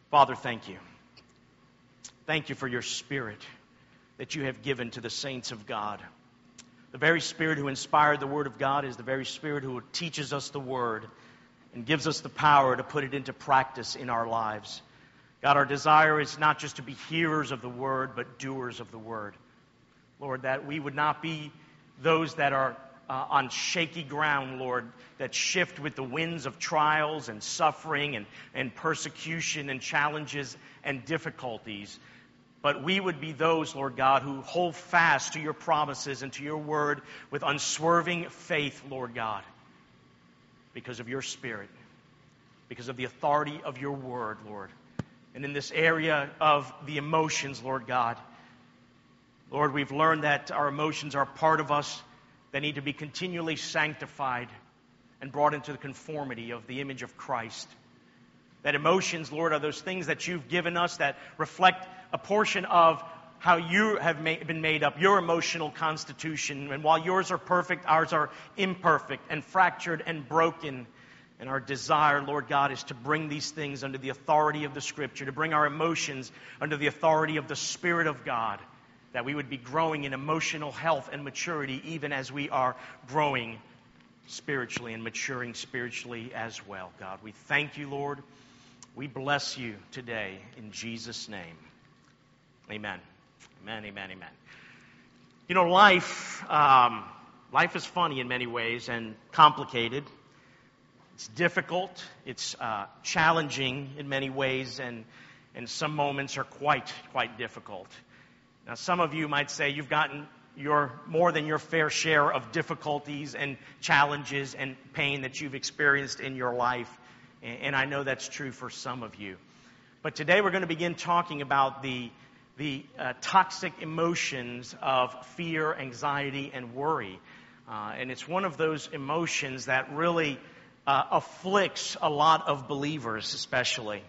Father, thank you. Thank you for your Spirit that you have given to the saints of God. The very Spirit who inspired the Word of God is the very Spirit who teaches us the Word and gives us the power to put it into practice in our lives. God, our desire is not just to be hearers of the Word, but doers of the Word. Lord, that we would not be those that are on shaky ground, Lord, that shift with the winds of trials and suffering and persecution and challenges and difficulties. But we would be those, Lord God, who hold fast to your promises and to your word with unswerving faith, Lord God, because of your Spirit, because of the authority of your word, Lord. And in this area of the emotions, Lord God, Lord, we've learned that our emotions are part of us that need to be continually sanctified and brought into the conformity of the image of Christ. That emotions, Lord, are those things that you've given us that reflect a portion of how you have been made up, your emotional constitution. And while yours are perfect, ours are imperfect and fractured and broken. And our desire, Lord God, is to bring these things under the authority of the Scripture, to bring our emotions under the authority of the Spirit of God, that we would be growing in emotional health and maturity even as we are growing spiritually and maturing spiritually as well. God, we thank you, Lord. We bless you today in Jesus' name. Amen. Amen, amen, amen. You know, life is funny in many ways and complicated. It's difficult. It's challenging in many ways, and some moments are quite difficult. Now, some of you might say you've gotten more than your fair share of difficulties and challenges and pain that you've experienced in your life, and I know that's true for some of you. But today we're going to begin talking about the toxic emotions of fear, anxiety, and worry. And it's one of those emotions that really afflicts a lot of believers, especially.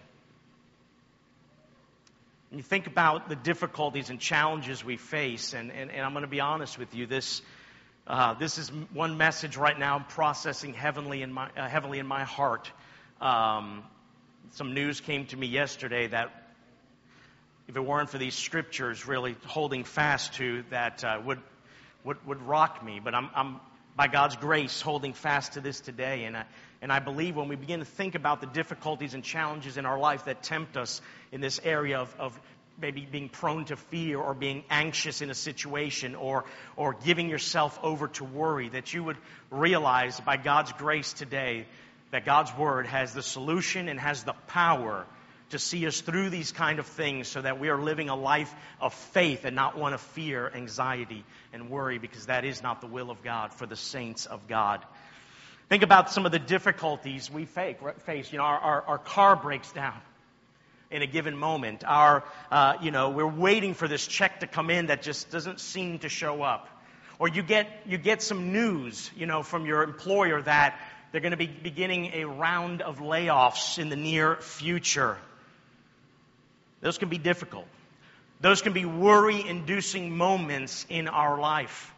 When you think about the difficulties and challenges we face, and I'm going to be honest with you, this is one message right now I'm processing heavily in my heart. Some news came to me yesterday that if it weren't for these scriptures really holding fast to, that would rock me. But I'm by God's grace holding fast to this today, and I believe when we begin to think about the difficulties and challenges in our life that tempt us in this area of maybe being prone to fear or being anxious in a situation or giving yourself over to worry, that you would realize by God's grace today that God's Word has the solution and has the power to see us through these kind of things so that we are living a life of faith and not one of fear, anxiety, and worry, because that is not the will of God for the saints of God. Think about some of the difficulties we face. You know, our car breaks down in a given moment. We're waiting for this check to come in that just doesn't seem to show up. Or you get some news, from your employer that they're going to be beginning a round of layoffs in the near future. Those can be difficult. Those can be worry-inducing moments in our life.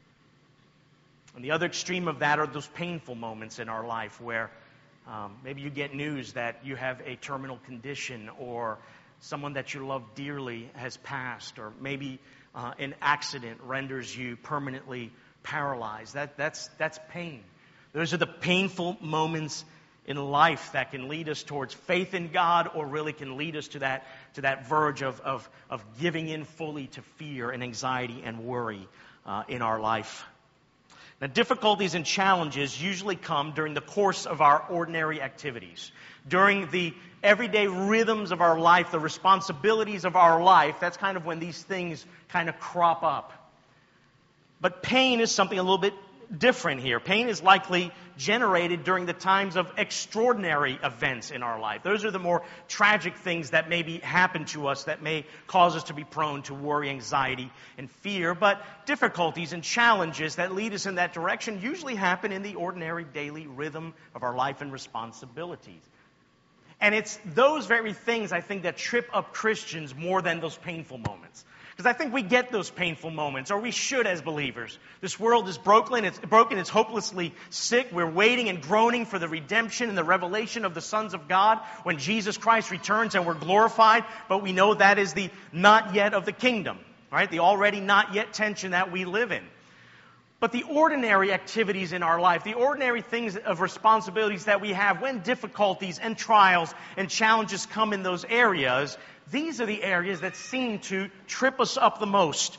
And the other extreme of that are those painful moments in our life where maybe you get news that you have a terminal condition, or someone that you love dearly has passed, or maybe an accident renders you permanently paralyzed. That's pain. Those are the painful moments in life that can lead us towards faith in God, or really can lead us to that verge of giving in fully to fear and anxiety and worry in our life. Now, difficulties and challenges usually come during the course of our ordinary activities. During the everyday rhythms of our life, the responsibilities of our life, that's kind of when these things kind of crop up. But pain is something a little bit different here. Pain is likely generated during the times of extraordinary events in our life. Those are the more tragic things that maybe happen to us that may cause us to be prone to worry, anxiety, and fear. But difficulties and challenges that lead us in that direction usually happen in the ordinary daily rhythm of our life and responsibilities. And it's those very things, I think, that trip up Christians more than those painful moments. Because I think we get those painful moments, or we should as believers. This world is broken, it's hopelessly sick. We're waiting and groaning for the redemption and the revelation of the sons of God when Jesus Christ returns and we're glorified. But we know that is the not yet of the kingdom, right? The already not yet tension that we live in. But the ordinary activities in our life, the ordinary things of responsibilities that we have when difficulties and trials and challenges come in those areas, these are the areas that seem to trip us up the most.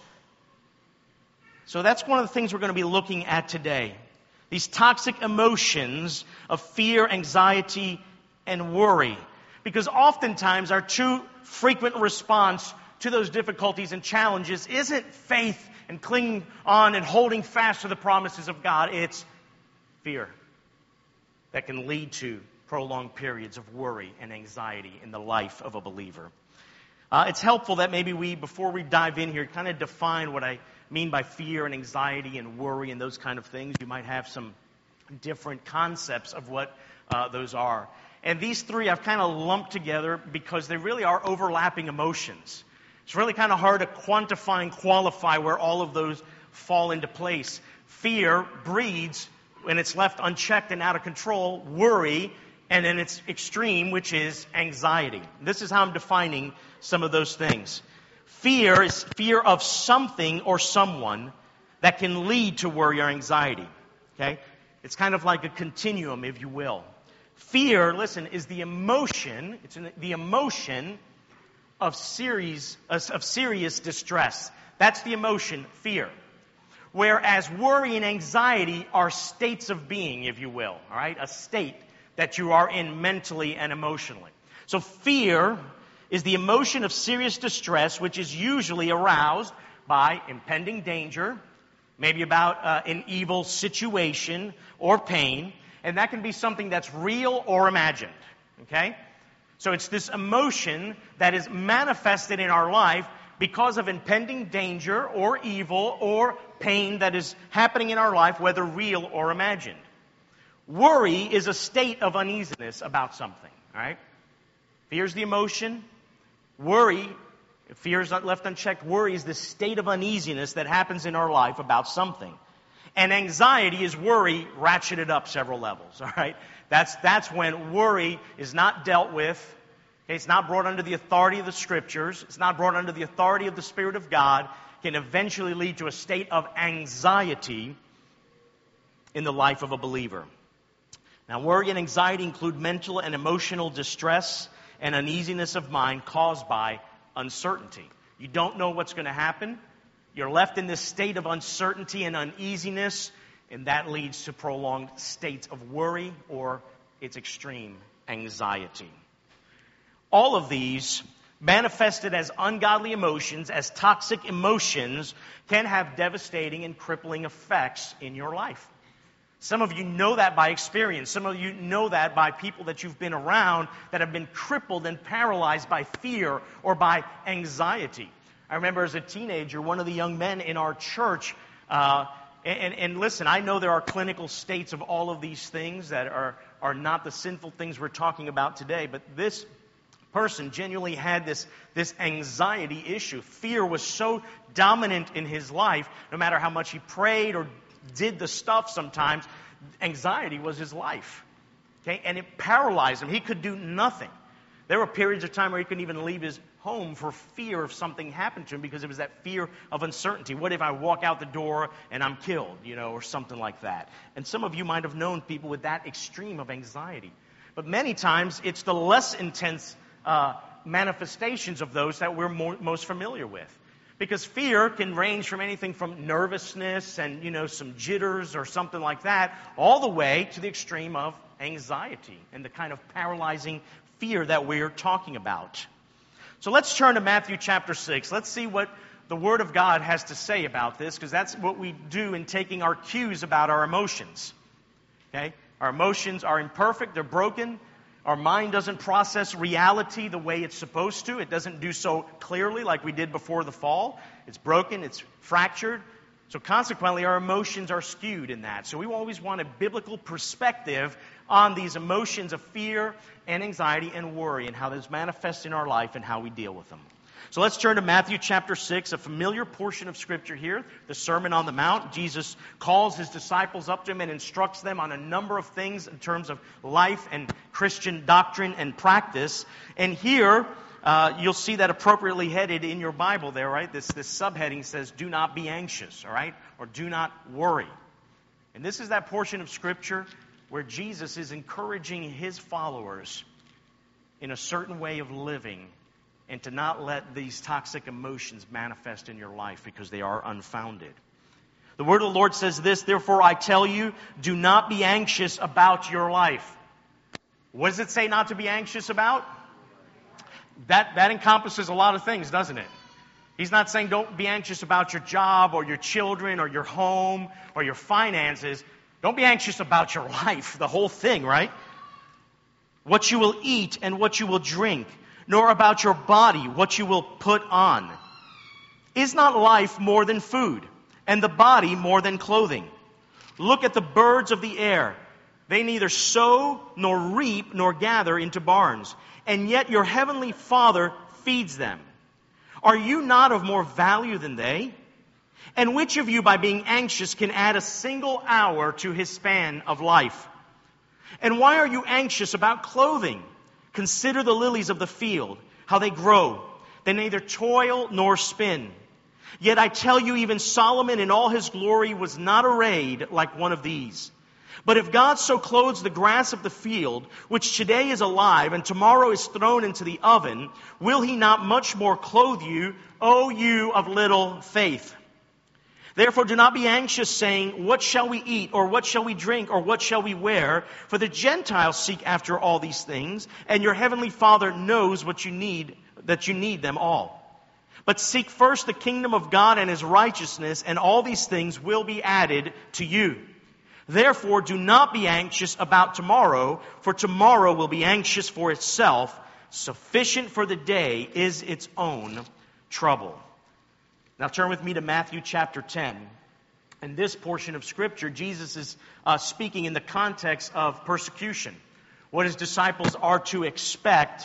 So that's one of the things we're going to be looking at today. These toxic emotions of fear, anxiety, and worry. Because oftentimes our too frequent response to those difficulties and challenges isn't faith and clinging on and holding fast to the promises of God. It's fear that can lead to prolonged periods of worry and anxiety in the life of a believer. It's helpful that maybe before we dive in here, kind of define what I mean by fear and anxiety and worry and those kind of things. You might have some different concepts of what those are. And these three I've kind of lumped together because they really are overlapping emotions. It's really kind of hard to quantify and qualify where all of those fall into place. Fear breeds, when it's left unchecked and out of control, worry, and in its extreme, which is anxiety. This is how I'm defining some of those things. Fear is fear of something or someone that can lead to worry or anxiety. Okay? It's kind of like a continuum, if you will. Fear, listen, is the emotion. It's the emotion of serious distress. That's the emotion, fear. Whereas worry and anxiety are states of being, if you will. All right? A state that you are in mentally and emotionally. So fear is the emotion of serious distress, which is usually aroused by impending danger, maybe about an evil situation or pain, and that can be something that's real or imagined. Okay? So it's this emotion that is manifested in our life because of impending danger or evil or pain that is happening in our life, whether real or imagined. Worry is a state of uneasiness about something. All right? Fear is the emotion. Worry, if fear is not left unchecked, worry is the state of uneasiness that happens in our life about something. And anxiety is worry ratcheted up several levels. All right? That's when worry is not dealt with. Okay? It's not brought under the authority of the Scriptures. It's not brought under the authority of the Spirit of God. Can eventually lead to a state of anxiety in the life of a believer. Now, worry and anxiety include mental and emotional distress and uneasiness of mind caused by uncertainty. You don't know what's going to happen. You're left in this state of uncertainty and uneasiness, and that leads to prolonged states of worry or its extreme anxiety. All of these, manifested as ungodly emotions, as toxic emotions, can have devastating and crippling effects in your life. Some of you know that by experience. Some of you know that by people that you've been around that have been crippled and paralyzed by fear or by anxiety. I remember as a teenager, one of the young men in our church, and listen, I know there are clinical states of all of these things that are not the sinful things we're talking about today, but this person genuinely had this anxiety issue. Fear was so dominant in his life, no matter how much he prayed or did the stuff sometimes, anxiety was his life. Okay? And it paralyzed him. He could do nothing. There were periods of time where he couldn't even leave his home for fear of something happened to him because it was that fear of uncertainty. What if I walk out the door and I'm killed, or something like that? And some of you might have known people with that extreme of anxiety. But many times it's the less intense manifestations of those that we're most familiar with. Because fear can range from anything from nervousness and, some jitters or something like that, all the way to the extreme of anxiety and the kind of paralyzing fear that we're talking about. So let's turn to Matthew chapter 6. Let's see what the Word of God has to say about this, because that's what we do in taking our cues about our emotions. Okay? Our emotions are imperfect, they're broken. Our mind doesn't process reality the way it's supposed to. It doesn't do so clearly like we did before the fall. It's broken, it's fractured. So consequently, our emotions are skewed in that. So we always want a biblical perspective on these emotions of fear and anxiety and worry and how those manifest in our life and how we deal with them. So let's turn to Matthew chapter 6, a familiar portion of Scripture here, the Sermon on the Mount. Jesus calls his disciples up to him and instructs them on a number of things in terms of life and Christian doctrine and practice. And here, you'll see that appropriately headed in your Bible there, right? This subheading says, do not be anxious, all right? Or do not worry. And this is that portion of Scripture where Jesus is encouraging his followers in a certain way of living and to not let these toxic emotions manifest in your life because they are unfounded. The word of the Lord says this, therefore I tell you, do not be anxious about your life. What does it say not to be anxious about? That encompasses a lot of things, doesn't it? He's not saying don't be anxious about your job or your children or your home or your finances. Don't be anxious about your life, the whole thing, right? What you will eat and what you will drink, nor about your body, what you will put on. Is not life more than food, and the body more than clothing? Look at the birds of the air. They neither sow, nor reap, nor gather into barns, and yet your heavenly Father feeds them. Are you not of more value than they? And which of you, by being anxious, can add a single hour to his span of life? And why are you anxious about clothing? Consider the lilies of the field, how they grow. They neither toil nor spin. Yet I tell you, even Solomon in all his glory was not arrayed like one of these. But if God so clothes the grass of the field, which today is alive and tomorrow is thrown into the oven, will he not much more clothe you, O you of little faith? Therefore do not be anxious, saying, what shall we eat, or what shall we drink, or what shall we wear? For the Gentiles seek after all these things, and your heavenly Father knows what you need, that you need them all. But seek first the kingdom of God and his righteousness, and all these things will be added to you. Therefore do not be anxious about tomorrow, for tomorrow will be anxious for itself. Sufficient for the day is its own trouble. Now turn with me to Matthew chapter 10. In this portion of Scripture, Jesus is speaking in the context of persecution, what his disciples are to expect.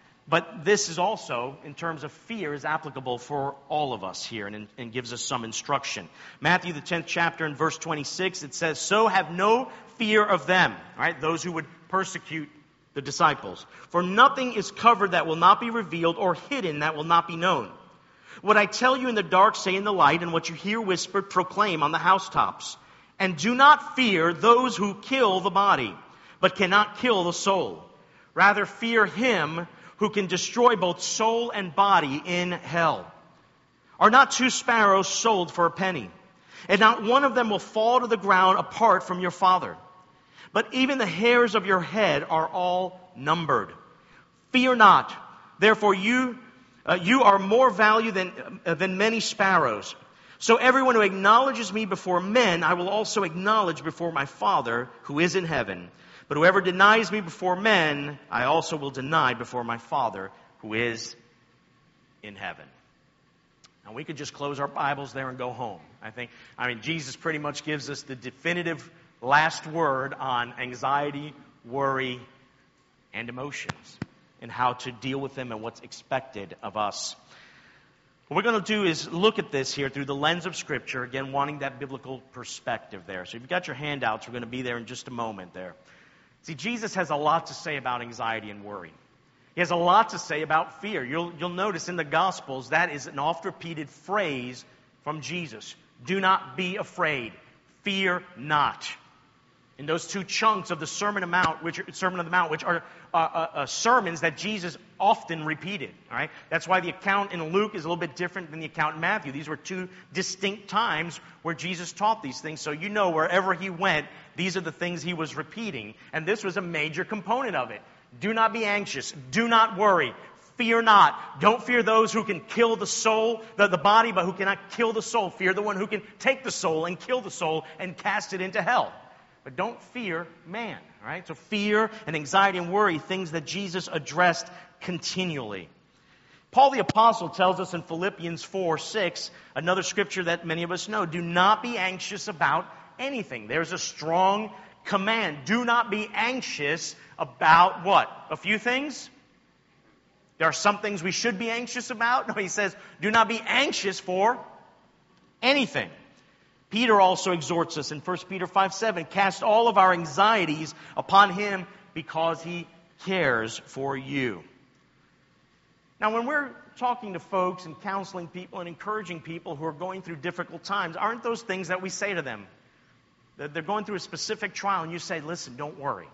But this is also, in terms of fear, is applicable for all of us here and gives us some instruction. Matthew, the 10th chapter, in verse 26, it says, so have no fear of them, right? Those who would persecute the disciples. For nothing is covered that will not be revealed, or hidden that will not be known. What I tell you in the dark, say in the light, and what you hear whispered, proclaim on the housetops. And do not fear those who kill the body, but cannot kill the soul. Rather fear him who can destroy both soul and body in hell. Are not 2 sparrows sold for a penny? And not one of them will fall to the ground apart from your Father. But even the hairs of your head are all numbered. Fear not, therefore you are more value than many sparrows. So everyone who acknowledges me before men, I will also acknowledge before my Father who is in heaven. But whoever denies me before men, I also will deny before my Father who is in heaven. Now we could just close our Bibles there and go home. Jesus pretty much gives us the definitive last word on anxiety, worry, and emotions, and how to deal with them and what's expected of us. What we're going to do is look at this here through the lens of Scripture, again, wanting that biblical perspective there. So if you've got your handouts, we're going to be there in just a moment there. See, Jesus has a lot to say about anxiety and worry. He has a lot to say about fear. You'll notice in the Gospels that is an oft-repeated phrase from Jesus. Do not be afraid. Fear not. In those 2 chunks of the Sermon on the Mount, which are sermons that Jesus often repeated. All right, that's why the account in Luke is a little bit different than the account in Matthew. These were 2 distinct times where Jesus taught these things. So you know, wherever he went, these are the things he was repeating, and this was a major component of it. Do not be anxious. Do not worry. Fear not. Don't fear those who can kill the soul, the body, but who cannot kill the soul. Fear the one who can take the soul and kill the soul and cast it into hell. But don't fear man, all right? So fear and anxiety and worry, things that Jesus addressed continually. Paul the Apostle tells us in Philippians 4:6, another scripture that many of us know, do not be anxious about anything. There's a strong command. Do not be anxious about what? A few things? There are some things we should be anxious about. No, he says, do not be anxious for anything. Peter also exhorts us in 1 Peter 5:7, cast all of our anxieties upon him because he cares for you. Now, when we're talking to folks and counseling people and encouraging people who are going through difficult times, aren't those things that we say to them? That they're going through a specific trial and you say, listen, don't worry.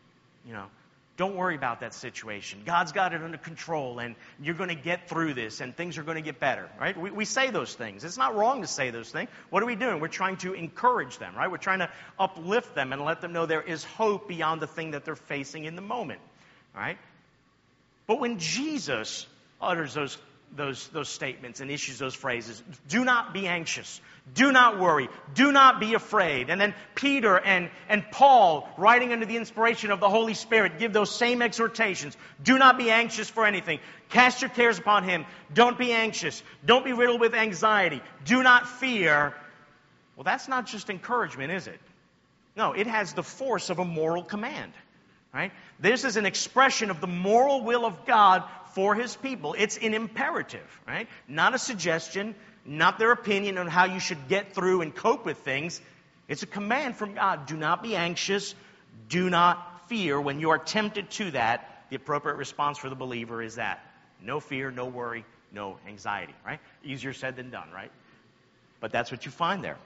Don't worry about that situation. God's got it under control and you're going to get through this and things are going to get better, right? We say those things. It's not wrong to say those things. What are we doing? We're trying to encourage them, right? We're trying to uplift them and let them know there is hope beyond the thing that they're facing in the moment, right? But when Jesus utters those statements and issues those phrases, do not be anxious, do not worry, do not be afraid. And then Peter and Paul, writing under the inspiration of the Holy Spirit, give those same exhortations. Do not be anxious for anything. Cast your cares upon him. Don't be anxious. Don't be riddled with anxiety. Do not fear. Well, that's not just encouragement, is it? No, it has the force of a moral command. Right? This is an expression of the moral will of God for his people. It's an imperative, right? Not a suggestion, not their opinion on how you should get through and cope with things. It's a command from God. Do not be anxious. Do not fear. When you are tempted to that, the appropriate response for the believer is that. No fear, no worry, no anxiety, right? Easier said than done, right? But that's what you find there.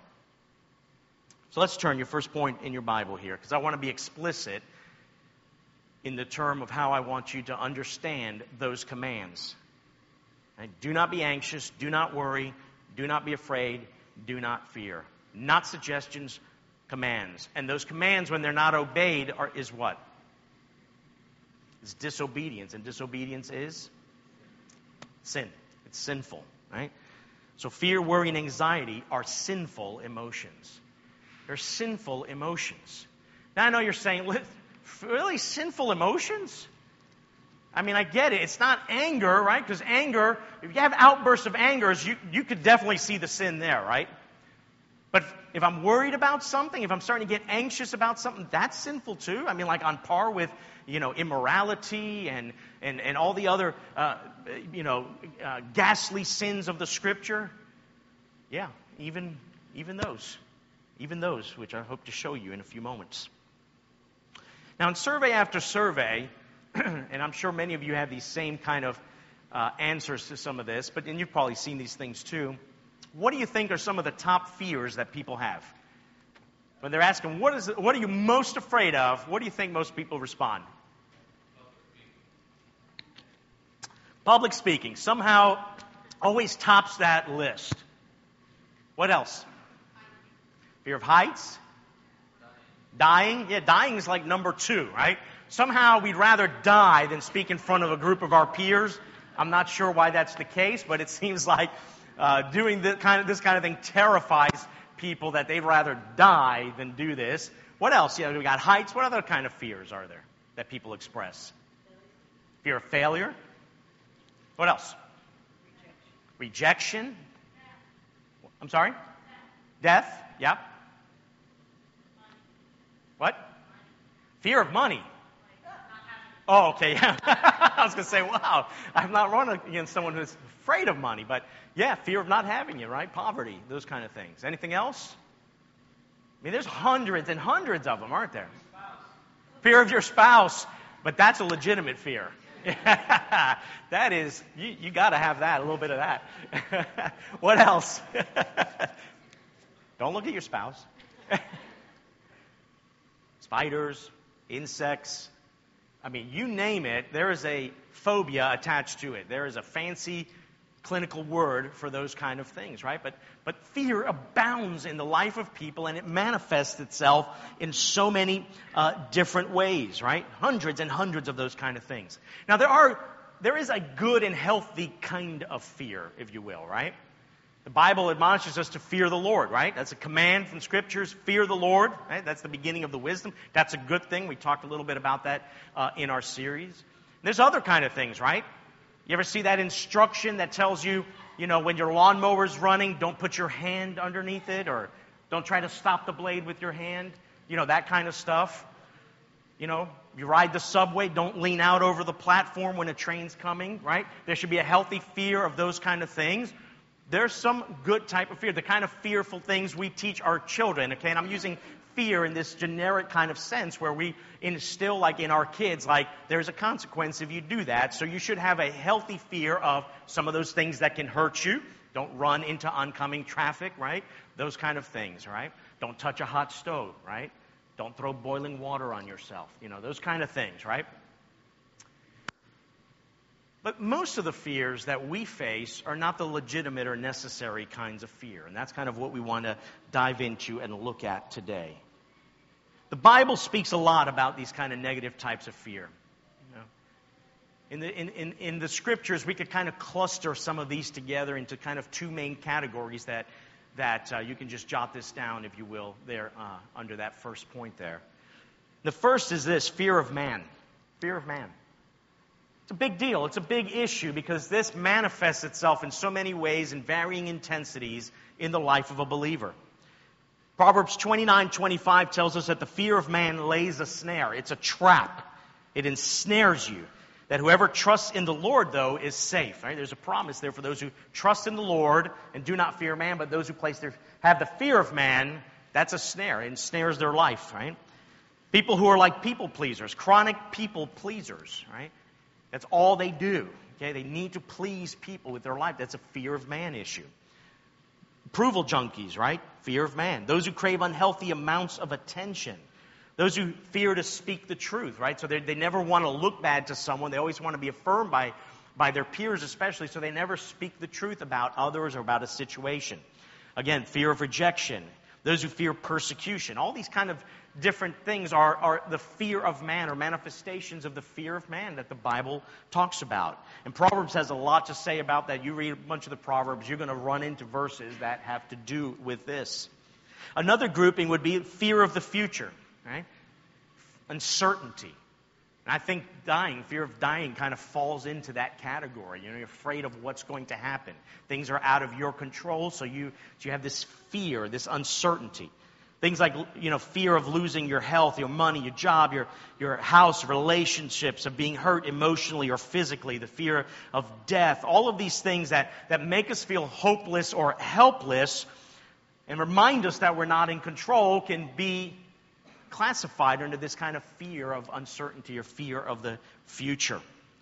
So let's turn your first point in your Bible here, because I want to be explicit in the term of how I want you to understand those commands. Right? Do not be anxious, do not worry, do not be afraid, do not fear. Not suggestions, commands. And those commands, when they're not obeyed, is what? It's disobedience. And disobedience is sin. It's sinful, right? So fear, worry, and anxiety are sinful emotions. They're sinful emotions. Now I know you're saying, really, sinful emotions? I mean, I get it. It's not anger, right? Because anger, if you have outbursts of anger, you could definitely see the sin there, right? But if I'm worried about something, if I'm starting to get anxious about something, that's sinful too. I mean, like on par with, immorality and all the other, ghastly sins of the Scripture. Yeah, even those, which I hope to show you in a few moments. Now, in survey after survey, and I'm sure many of you have these same kind of answers to some of this, and you've probably seen these things too. What do you think are some of the top fears that people have? When they're asking, what are you most afraid of, what do you think most people respond? Public speaking somehow always tops that list. What else? Fear of heights? Dying? Yeah, dying is like number 2, right? Somehow we'd rather die than speak in front of a group of our peers. I'm not sure why that's the case, but it seems like doing this kind of thing terrifies people that they'd rather die than do this. What else? Yeah, we got heights. What other kind of fears are there that people express? Fear of failure. What else? Rejection. I'm sorry? Death. Yep. What? Fear of money. Oh, okay, yeah. I was going to say, wow, I've not run against someone who's afraid of money. But yeah, fear of not having it, right? Poverty, those kind of things. Anything else? I mean, there's hundreds and hundreds of them, aren't there? Fear of your spouse. But that's a legitimate fear. That is, you got to have that, a little bit of that. What else? Don't look at your spouse. Spiders, insects. I mean, you name it, there is a phobia attached to it. There is a fancy clinical word for those kind of things, right? But fear abounds in the life of people, and it manifests itself in so many different ways, right? Hundreds and hundreds of those kind of things. Now, there is a good and healthy kind of fear, if you will, right? The Bible admonishes us to fear the Lord, right? That's a command from Scriptures. Fear the Lord, right? That's the beginning of the wisdom. That's a good thing. We talked a little bit about that in our series. There's other kind of things, right? You ever see that instruction that tells you, when your lawnmower's running, don't put your hand underneath it, or don't try to stop the blade with your hand? That kind of stuff. you ride the subway, don't lean out over the platform when a train's coming, right? There should be a healthy fear of those kind of things. There's some good type of fear, the kind of fearful things we teach our children, okay? And I'm using fear in this generic kind of sense where we instill, like in our kids, like there's a consequence if you do that. So you should have a healthy fear of some of those things that can hurt you. Don't run into oncoming traffic, right? Those kind of things, right? Don't touch a hot stove, right? Don't throw boiling water on yourself. Those kind of things, right? But most of the fears that we face are not the legitimate or necessary kinds of fear. And that's kind of what we want to dive into and look at today. The Bible speaks a lot about these kind of negative types of fear. In the scriptures, we could kind of cluster some of these together into kind of two main categories that you can just jot this down, if you will, there under that first point there. The first is this, fear of man. Fear of man. It's a big deal. It's a big issue because this manifests itself in so many ways in varying intensities in the life of a believer. Proverbs 29:25 tells us that the fear of man lays a snare. It's a trap. It ensnares you. That whoever trusts in the Lord, though, is safe. Right? There's a promise there for those who trust in the Lord and do not fear man, but those who have the fear of man, that's a snare. It ensnares their life. Right? People who are like people pleasers, chronic people pleasers, right? That's all they do. Okay, they need to please people with their life. That's a fear of man issue. Approval junkies, right? Fear of man. Those who crave unhealthy amounts of attention. Those who fear to speak the truth, right? So they never want to look bad to someone. They always want to be affirmed by their peers especially, so they never speak the truth about others or about a situation. Again, fear of rejection. Those who fear persecution. All these kind of different things are the fear of man or manifestations of the fear of man that the Bible talks about. And Proverbs has a lot to say about that. You read a bunch of the Proverbs, you're going to run into verses that have to do with this. Another grouping would be fear of the future, right? Uncertainty. And I think fear of dying kind of falls into that category. You're afraid of what's going to happen. Things are out of your control, so you have this fear, this uncertainty. Things like, fear of losing your health, your money, your job, your house, relationships, of being hurt emotionally or physically, the fear of death. All of these things that make us feel hopeless or helpless and remind us that we're not in control can be classified under this kind of fear of uncertainty or fear of the future.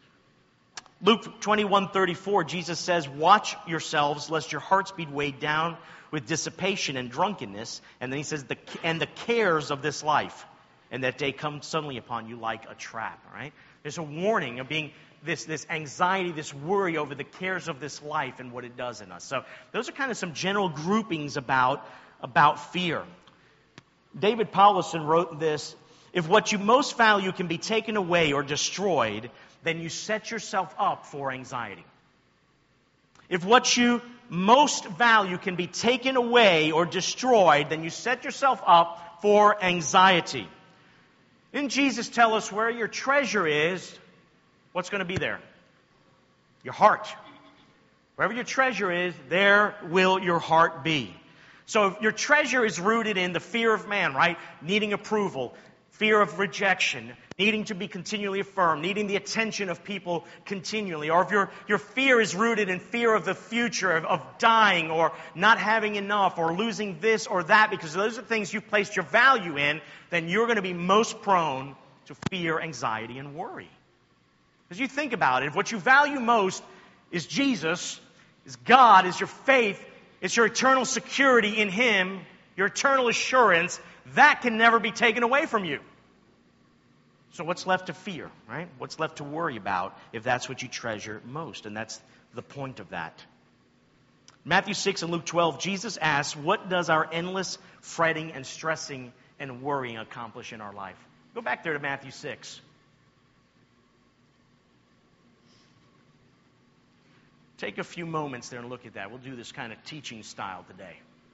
Luke 21:34, Jesus says, "Watch yourselves, lest your hearts be weighed down with dissipation and drunkenness." And then he says, "And the cares of this life, and that day come suddenly upon you like a trap." All right? There's a warning of being this anxiety, this worry over the cares of this life and what it does in us. So those are kind of some general groupings about fear. David Powlison wrote this: "If what you most value can be taken away or destroyed, then you set yourself up for anxiety." If what you most value can be taken away or destroyed, then you set yourself up for anxiety. Didn't Jesus tell us where your treasure is, what's going to be there? Your heart. Wherever your treasure is, there will your heart be. So if your treasure is rooted in the fear of man, right? Needing approval, fear of rejection, needing to be continually affirmed, needing the attention of people continually. Or if your fear is rooted in fear of the future, of dying or not having enough or losing this or that, because those are things you've placed your value in, then you're going to be most prone to fear, anxiety, and worry. As you think about it, if what you value most is Jesus, is God, is your faith, it's your eternal security in Him, your eternal assurance, that can never be taken away from you. So what's left to fear, right? What's left to worry about if that's what you treasure most? And that's the point of that. Matthew 6 and Luke 12, Jesus asks, what does our endless fretting and stressing and worrying accomplish in our life? Go back there to Matthew 6. Take a few moments there and look at that. We'll do this kind of teaching style today.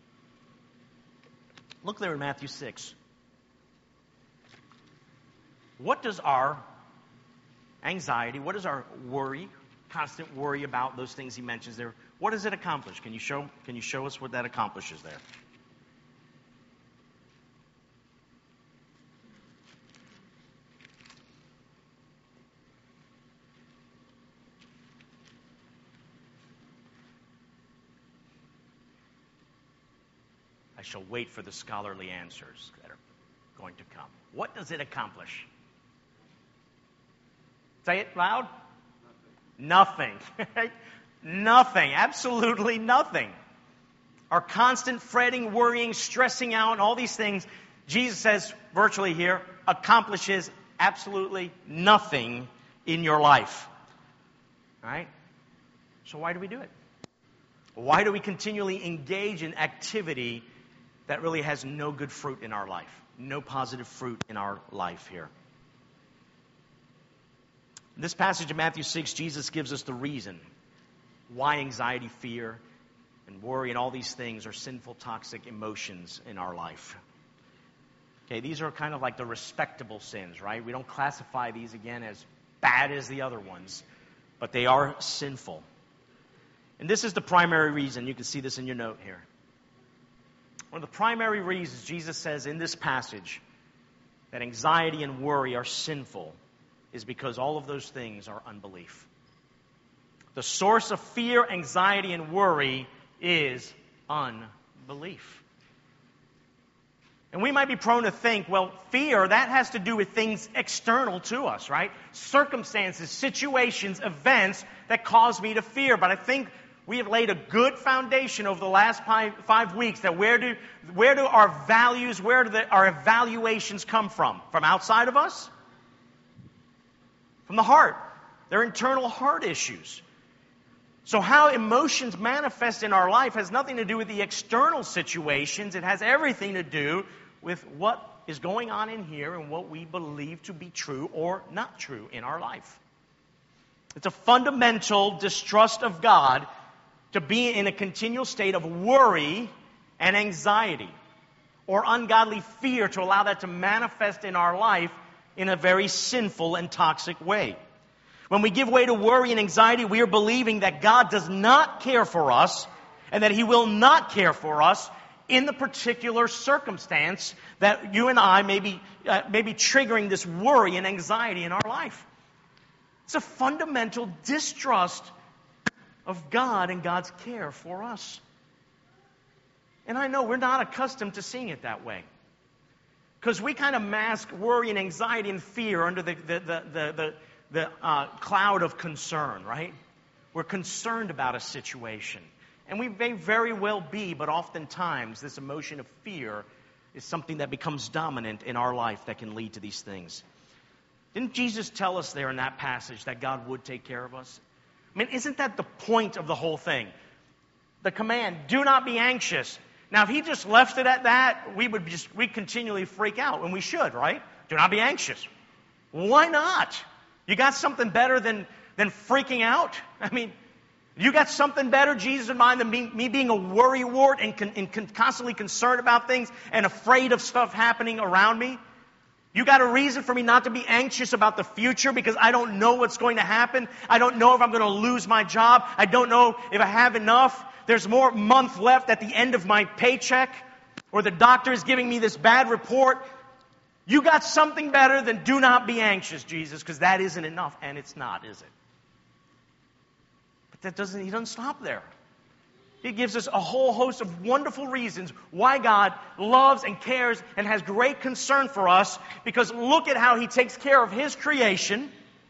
Look there in Matthew 6. What does our anxiety, what does our worry, constant worry about those things he mentions there, what does it accomplish? Can you show us what that accomplishes there? I shall wait for the scholarly answers that are going to come. What does it accomplish? Say it loud. Nothing. Nothing. Absolutely nothing. Our constant fretting, worrying, stressing out, and all these things, Jesus says virtually here, accomplishes absolutely nothing in your life. All right? So why do we do it? Why do we continually engage in activity that really has no good fruit in our life? No positive fruit in our life here. In this passage of Matthew 6, Jesus gives us the reason why anxiety, fear, and worry and all these things are sinful, toxic emotions in our life. Okay, these are kind of like the respectable sins, right? We don't classify these again as bad as the other ones, but they are sinful. And this is the primary reason. You can see this in your note here. One of the primary reasons Jesus says in this passage that anxiety and worry are sinful is because all of those things are unbelief. The source of fear, anxiety, and worry is unbelief. And we might be prone to think, well, fear, that has to do with things external to us, right? Circumstances, situations, events that cause me to fear. But I think we have laid a good foundation over the last 5 weeks that where do our values, our evaluations come from? From outside of us? From the heart. They're internal heart issues. So how emotions manifest in our life has nothing to do with the external situations. It has everything to do with what is going on in here and what we believe to be true or not true in our life. It's a fundamental distrust of God to be in a continual state of worry and anxiety or ungodly fear to allow that to manifest in our life in a very sinful and toxic way. When we give way to worry and anxiety, we are believing that God does not care for us and that He will not care for us in the particular circumstance that you and I may be triggering this worry and anxiety in our life. It's a fundamental distrust of God and God's care for us. And I know we're not accustomed to seeing it that way. Because we kind of mask worry and anxiety and fear under the cloud of concern, right? We're concerned about a situation. And we may very well be, but oftentimes this emotion of fear is something that becomes dominant in our life that can lead to these things. Didn't Jesus tell us there in that passage that God would take care of us? I mean, isn't that the point of the whole thing? The command, do not be anxious. Now, if He just left it at that, we'd continually freak out, and we should, right? Do not be anxious. Why not? You got something better than freaking out? I mean, you got something better, Jesus, in mind than me being a worrywart and constantly concerned about things and afraid of stuff happening around me? You got a reason for me not to be anxious about the future because I don't know what's going to happen. I don't know if I'm going to lose my job. I don't know if I have enough. There's more month left at the end of my paycheck, or the doctor is giving me this bad report. You got something better than do not be anxious, Jesus, because that isn't enough. And it's not, is it? But He doesn't stop there. He gives us a whole host of wonderful reasons why God loves and cares and has great concern for us, because look at how He takes care of His creation,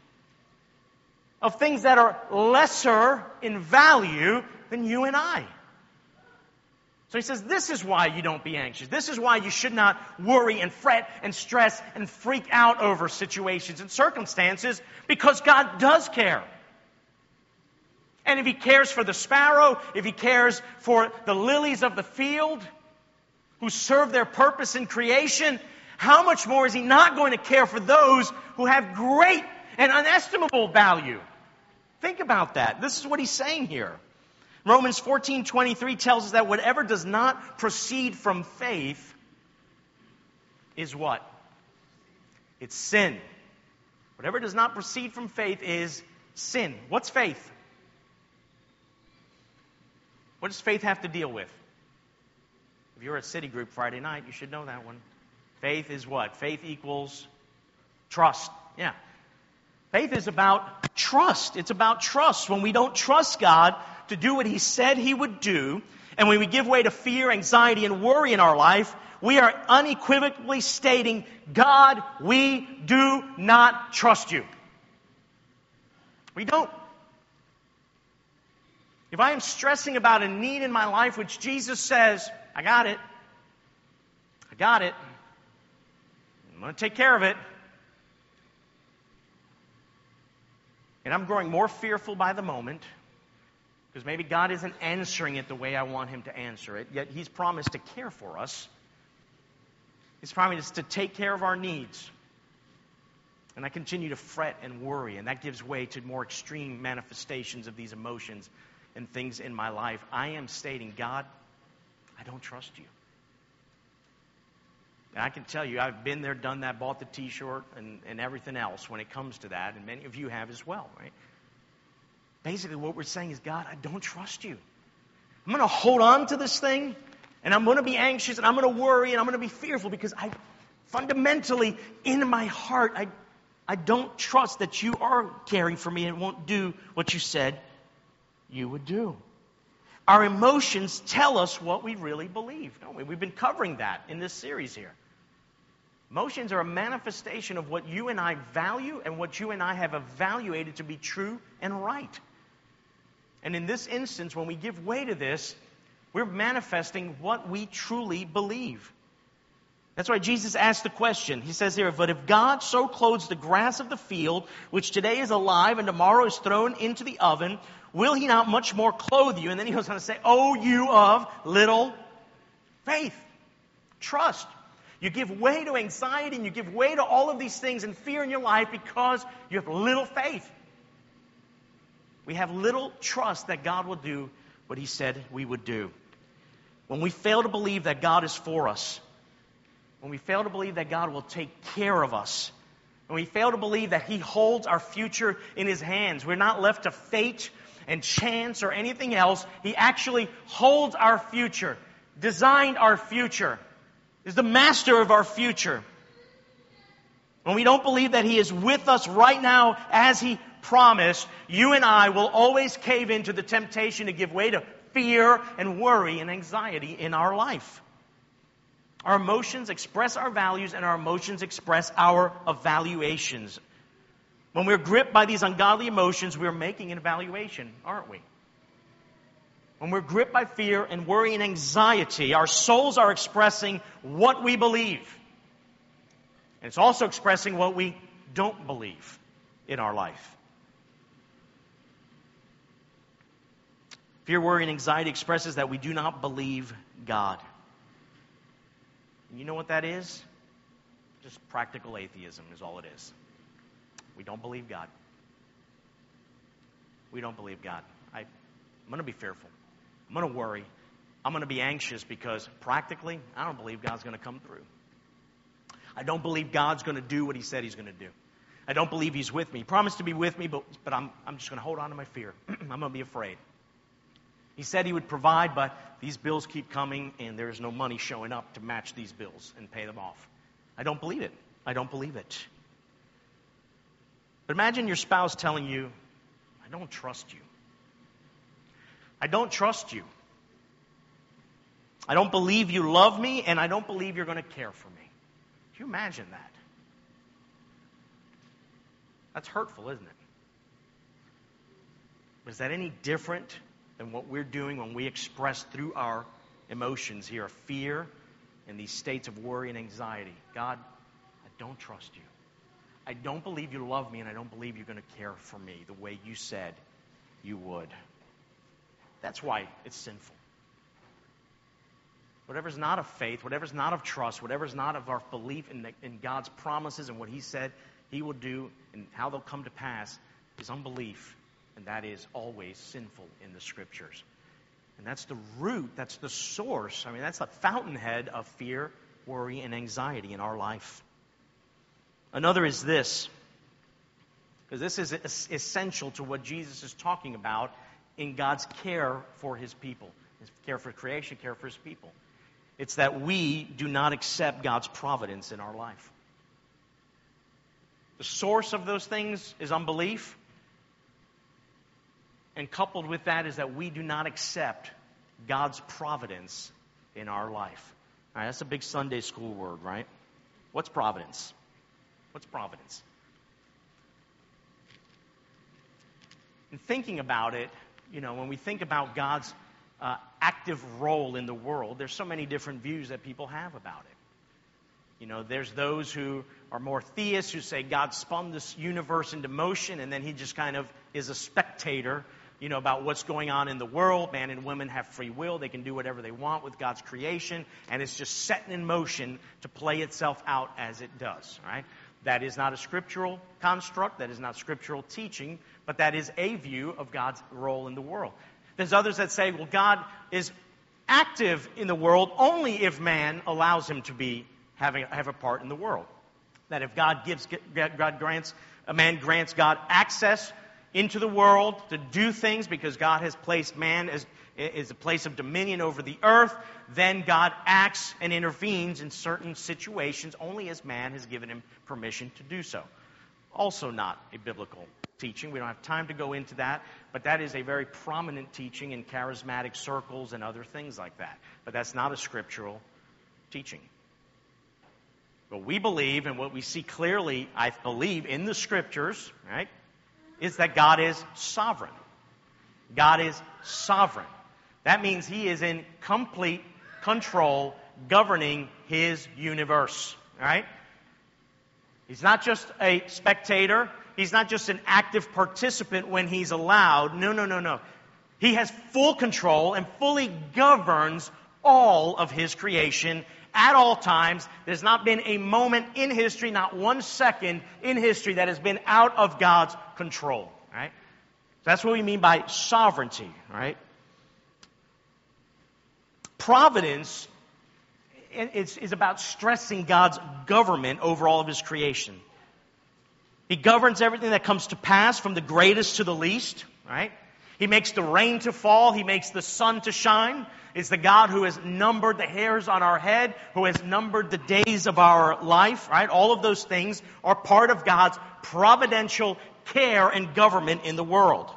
of things that are lesser in value than you and I. So He says, this is why you don't be anxious. This is why you should not worry and fret and stress and freak out over situations and circumstances, because God does care. And if He cares for the sparrow, if He cares for the lilies of the field, who serve their purpose in creation, how much more is He not going to care for those who have great and inestimable value? Think about that. This is what He's saying here. Romans 14:23 tells us that whatever does not proceed from faith is what? It's sin. Whatever does not proceed from faith is sin. What's faith? What does faith have to deal with? If you were at Citigroup Friday night, you should know that one. Faith is what? Faith equals trust. Yeah. Faith is about trust. It's about trust. When we don't trust God to do what He said He would do, And when we give way to fear, anxiety, and worry in our life, we are unequivocally stating, God, we do not trust you. We don't. If I am stressing about a need in my life, which Jesus says, I got it. I got it. I'm going to take care of it. And I'm growing more fearful by the moment because maybe God isn't answering it the way I want Him to answer it, yet He's promised to care for us. He's promised to take care of our needs. And I continue to fret and worry, and that gives way to more extreme manifestations of these emotions and things in my life. I am stating, God, I don't trust you. And I can tell you, I've been there, done that, bought the t-shirt and everything else when it comes to that, and many of you have as well, right? Basically, what we're saying is, God, I don't trust you. I'm going to hold on to this thing, and I'm going to be anxious, and I'm going to worry, and I'm going to be fearful because I fundamentally, in my heart, I don't trust that you are caring for me and won't do what you said you would do. Our emotions tell us what we really believe, don't we? We've been covering that in this series here. Emotions are a manifestation of what you and I value and what you and I have evaluated to be true and right. And in this instance, when we give way to this, we're manifesting what we truly believe. That's why Jesus asked the question. He says here, but if God so clothes the grass of the field, which today is alive and tomorrow is thrown into the oven, will He not much more clothe you? And then He goes on to say, oh, you of little faith. Trust. You give way to anxiety and you give way to all of these things and fear in your life because you have little faith. We have little trust that God will do what He said we would do. When we fail to believe that God is for us, when we fail to believe that God will take care of us, when we fail to believe that He holds our future in His hands, we're not left to fate and chance or anything else. He actually holds our future, designed our future, is the master of our future. When we don't believe that He is with us right now as He promised, you and I will always cave into the temptation to give way to fear and worry and anxiety in our life. Our emotions express our values and our emotions express our evaluations. When we're gripped by these ungodly emotions, we're making an evaluation, aren't we? When we're gripped by fear and worry and anxiety, our souls are expressing what we believe. And it's also expressing what we don't believe in our life. Fear, worry, and anxiety expresses that we do not believe God. And you know what that is? Just practical atheism is all it is. We don't believe God. We don't believe God. I'm going to be fearful. I'm going to worry. I'm going to be anxious because practically, I don't believe God's going to come through. I don't believe God's going to do what He said He's going to do. I don't believe He's with me. He promised to be with me, but I'm just going to hold on to my fear. I'm going to be afraid. He said He would provide, but these bills keep coming and there's no money showing up to match these bills and pay them off. I don't believe it. I don't believe it. But imagine your spouse telling you, I don't trust you. I don't trust you. I don't believe you love me, and I don't believe you're going to care for me. Can you imagine that? That's hurtful, isn't it? But is that any different than what we're doing when we express through our emotions here of fear and these states of worry and anxiety? God, I don't trust you. I don't believe you love me, and I don't believe you're going to care for me the way you said you would. That's why it's sinful. Whatever's not of faith, whatever's not of trust, whatever's not of our belief in God's promises and what He said He will do and how they'll come to pass is unbelief. And that is always sinful in the Scriptures. And that's the root, that's the source. I mean, that's the fountainhead of fear, worry, and anxiety in our life. Another is this, because this is essential to what Jesus is talking about in God's care for His people. His care for creation, care for His people. It's that we do not accept God's providence in our life. The source of those things is unbelief. And coupled with that is that we do not accept God's providence in our life. All right, that's a big Sunday school word, right? What's providence? What's providence? In thinking about it, when we think about God's active role in the world, there's so many different views that people have about it. There's those who are more theists who say God spun this universe into motion and then he just kind of is a spectator, about what's going on in the world. Man and women have free will. They can do whatever they want with God's creation, and it's just set in motion to play itself out as it does, right? That is not a scriptural construct. That is not scriptural teaching, but that is a view of God's role in the world. There's others that say, well, God is active in the world only if man allows him to have a part in the world. That if God grants God access into the world to do things because God has placed man as a place of dominion over the earth, then God acts and intervenes in certain situations only as man has given him permission to do so. Also not a biblical teaching. We don't have time to go into that, but that is a very prominent teaching in charismatic circles and other things like that. But that's not a scriptural teaching. What we believe and what we see clearly, I believe, in the scriptures, right, is that God is sovereign. God is sovereign. That means he is in complete control, governing his universe, right? He's not just a spectator. He's not just an active participant when he's allowed. No. He has full control and fully governs all of his creation at all times. There's not been a moment in history, not 1 second in history that has been out of God's control, right? That's what we mean by sovereignty, right? Providence is about stressing God's government over all of his creation. He governs everything that comes to pass from the greatest to the least, right? He makes the rain to fall. He makes the sun to shine. It's the God who has numbered the hairs on our head, who has numbered the days of our life, right? All of those things are part of God's providential care and government in the world.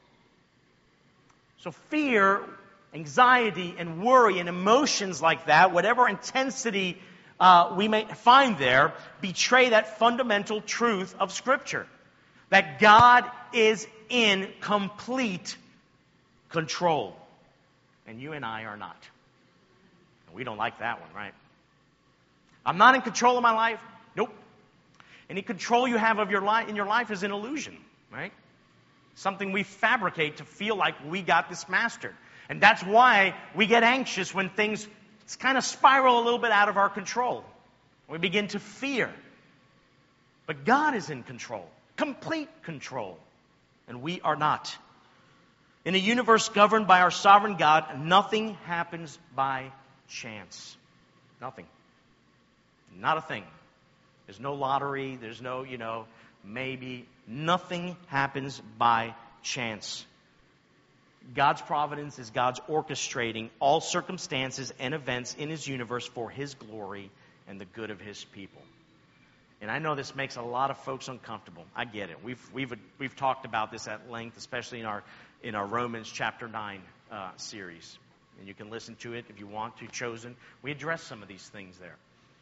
So fear, anxiety, and worry and emotions like that, whatever intensity we may find there, betray that fundamental truth of Scripture. That God is in complete control. And you and I are not. And we don't like that one, right? I'm not in control of my life. Nope. Any control you have of your life in your life is an illusion, right? Something we fabricate to feel like we got this mastered. And that's why we get anxious when things kind of spiral a little bit out of our control. We begin to fear. But God is in control. Complete control. And we are not. In a universe governed by our sovereign God, nothing happens by chance. Nothing. Not a thing. There's no lottery. There's no, maybe. Nothing happens by chance. God's providence is God's orchestrating all circumstances and events in his universe for his glory and the good of his people. And I know this makes a lot of folks uncomfortable. I get it. We've talked about this at length, especially in our Romans chapter 9 series. And you can listen to it if you want to, Chosen. We address some of these things there.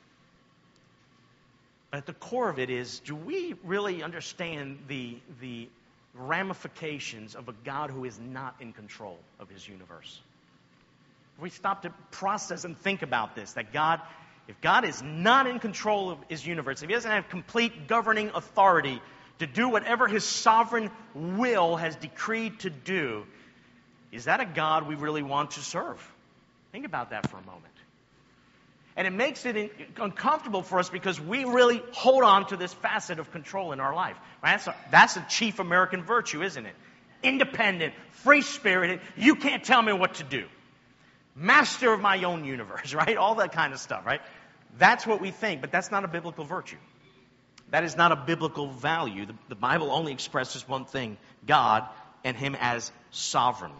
But at the core of it is, do we really understand the ramifications of a God who is not in control of his universe? If we stop to process and think about this, that if God is not in control of his universe, if he doesn't have complete governing authority to do whatever his sovereign will has decreed to do, is that a God we really want to serve? Think about that for a moment. And it makes it uncomfortable for us because we really hold on to this facet of control in our life. Right? That's a chief American virtue, isn't it? Independent, free-spirited, you can't tell me what to do. Master of my own universe, right? All that kind of stuff, right? That's what we think, but that's not a biblical virtue. That is not a biblical value. The Bible only expresses one thing, God and him as sovereign.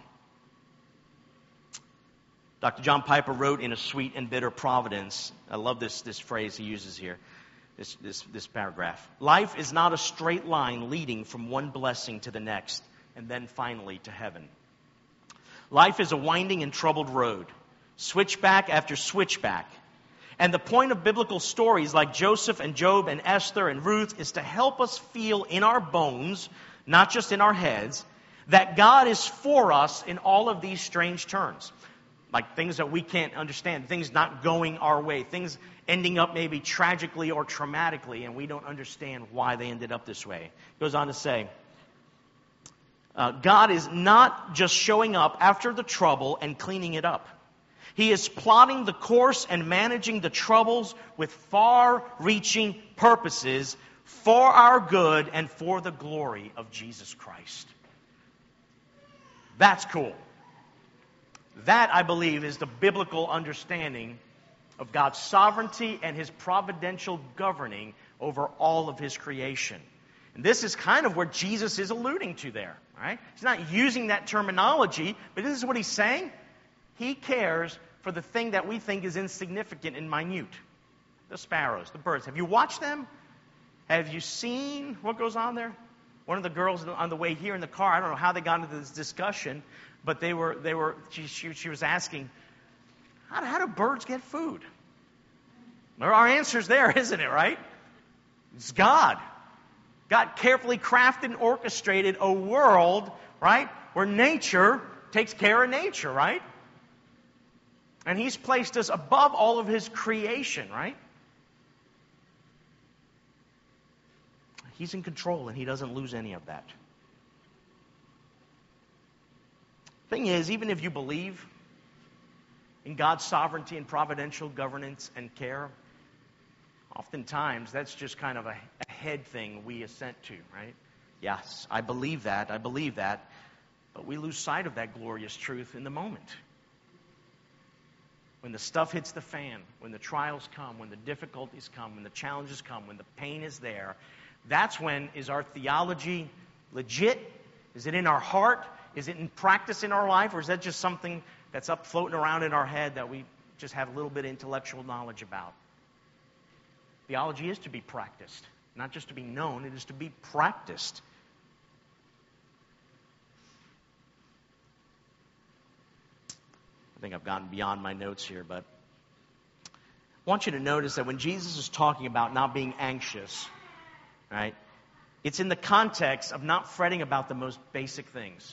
Dr. John Piper wrote in A Sweet and Bitter Providence, I love this phrase he uses here, this paragraph. Life is not a straight line leading from one blessing to the next and then finally to heaven. Life is a winding and troubled road, switchback after switchback. And the point of biblical stories like Joseph and Job and Esther and Ruth is to help us feel in our bones, not just in our heads, that God is for us in all of these strange turns. Like things that we can't understand, things not going our way, things ending up maybe tragically or traumatically, and we don't understand why they ended up this way. It goes on to say, God is not just showing up after the trouble and cleaning it up. He is plotting the course and managing the troubles with far-reaching purposes for our good and for the glory of Jesus Christ. That's cool. That, I believe, is the biblical understanding of God's sovereignty and His providential governing over all of His creation. And this is kind of where Jesus is alluding to there. Right? He's not using that terminology, but this is what He's saying. He cares for the thing that we think is insignificant and minute. The sparrows, the birds. Have you watched them? Have you seen what goes on there? One of the girls on the way here in the car, I don't know how they got into this discussion, but she was asking, how do birds get food? Well, our answer's there, isn't it, right? It's God. God carefully crafted and orchestrated a world, right, where nature takes care of nature, right? And He's placed us above all of His creation, right? He's in control and He doesn't lose any of that. Thing is, even if you believe in God's sovereignty and providential governance and care, oftentimes that's just kind of a head thing we assent to, right? Yes, I believe that, but we lose sight of that glorious truth in the moment. When the stuff hits the fan, when the trials come, when the difficulties come, when the challenges come, when the pain is there, that's when is our theology legit? Is it in our heart? Is it in practice in our life? Or is that just something that's up floating around in our head that we just have a little bit of intellectual knowledge about? Theology is to be practiced, not just to be known. It is to be practiced. I think I've gotten beyond my notes here, but I want you to notice that when Jesus is talking about not being anxious, right, it's in the context of not fretting about the most basic things.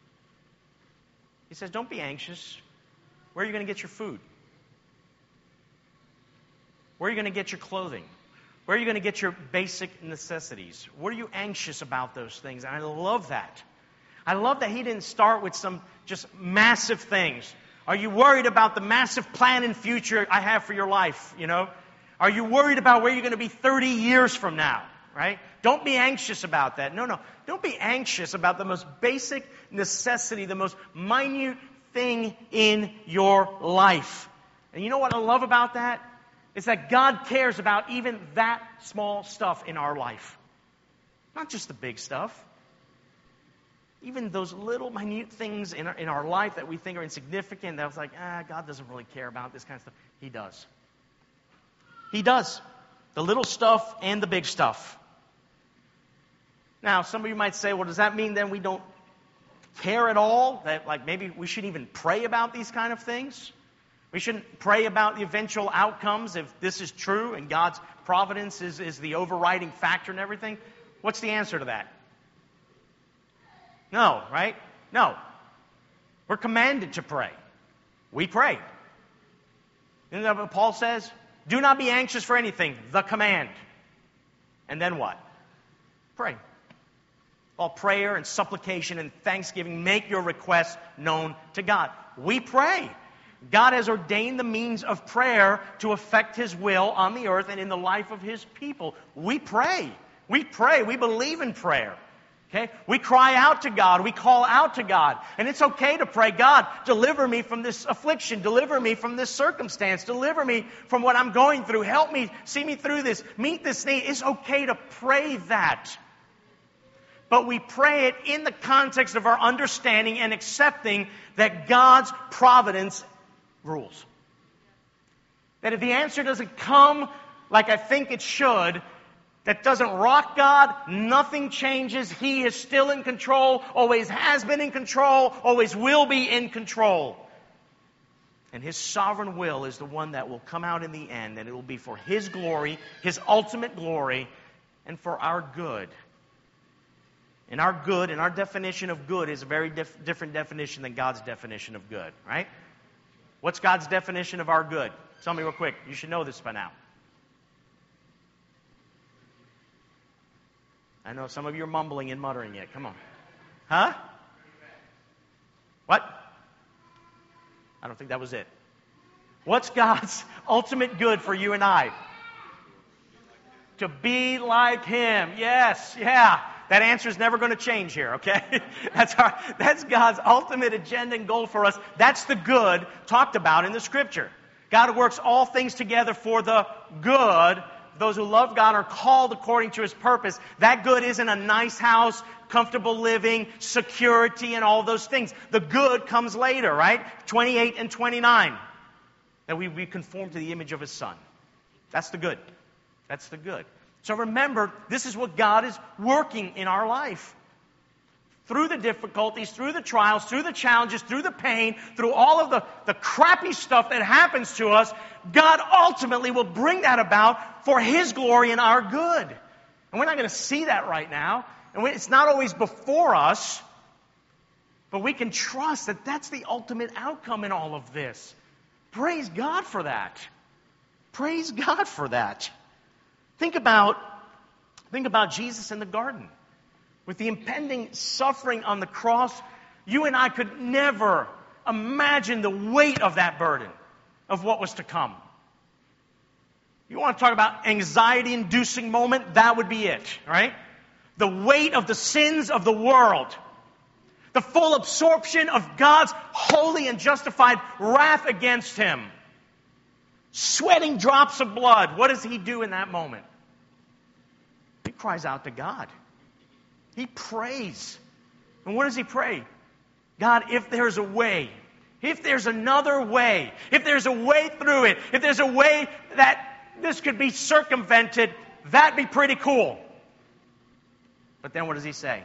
He says, don't be anxious. Where are you going to get your food? Where are you going to get your clothing? Where are you going to get your basic necessities? What are you anxious about those things? And I love that. I love that He didn't start with some just massive things. Are you worried about the massive plan and future I have for your life? You know? Are you worried about where you're going to be 30 years from now? Right? Don't be anxious about that. No. Don't be anxious about the most basic necessity, the most minute thing in your life. And you know what I love about that? It's that God cares about even that small stuff in our life. Not just the big stuff. Even those little minute things in our life that we think are insignificant, that was like, God doesn't really care about this kind of stuff. He does. He does. The little stuff and the big stuff. Now, some of you might say, well, does that mean then we don't care at all? That like maybe we shouldn't even pray about these kind of things? We shouldn't pray about the eventual outcomes if this is true and God's providence is the overriding factor in everything? What's the answer to that? No, right? No. We're commanded to pray. We pray. Isn't that what Paul says? Do not be anxious for anything. The command. And then what? Pray. All prayer and supplication and thanksgiving, make your requests known to God. We pray. God has ordained the means of prayer to affect His will on the earth and in the life of His people. We pray. We pray. We believe in prayer. Okay? We cry out to God. We call out to God. And it's okay to pray, God, deliver me from this affliction. Deliver me from this circumstance. Deliver me from what I'm going through. Help me, see me through this. Meet this need. It's okay to pray that. But we pray it in the context of our understanding and accepting that God's providence rules. That if the answer doesn't come like I think it should, that doesn't rock God, nothing changes. He is still in control, always has been in control, always will be in control. And His sovereign will is the one that will come out in the end, and it will be for His glory, His ultimate glory, and for our good. And our good, and our definition of good is a very different definition than God's definition of good, right? What's God's definition of our good? Tell me real quick. You should know this by now. I know some of you are mumbling and muttering it. Come on. Huh? What? I don't think that was it. What's God's ultimate good for you and I? To be like Him. Yes, yeah. That answer is never going to change here, okay? That's God's ultimate agenda and goal for us. That's the good talked about in the Scripture. God works all things together for the good. Those who love God are called according to His purpose. That good isn't a nice house, comfortable living, security, and all those things. The good comes later, right? 28 and 29. That we conform to the image of His Son. That's the good. That's the good. So remember, this is what God is working in our life. Through the difficulties, through the trials, through the challenges, through the pain, through all of the crappy stuff that happens to us, God ultimately will bring that about for His glory and our good. And we're not going to see that right now. And it's not always before us. But we can trust that that's the ultimate outcome in all of this. Praise God for that. Praise God for that. Think about Jesus in the garden. With the impending suffering on the cross, you and I could never imagine the weight of that burden, of what was to come. You want to talk about anxiety-inducing moment? That would be it, right? The weight of the sins of the world. The full absorption of God's holy and justified wrath against Him. Sweating drops of blood. What does He do in that moment? He cries out to God. He prays. And what does He pray? God, if there's a way, if there's another way, if there's a way through it, if there's a way that this could be circumvented, that'd be pretty cool. But then what does He say?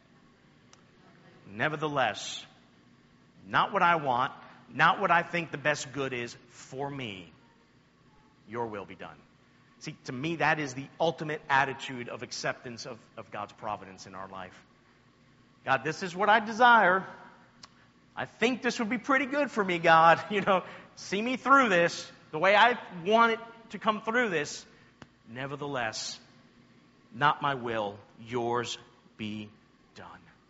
Nevertheless, not what I want, not what I think the best good is for me, your will be done. See, to me, that is the ultimate attitude of acceptance of God's providence in our life. God, this is what I desire. I think this would be pretty good for me, God. See me through this the way I want it to come through this. Nevertheless, not my will, yours be done.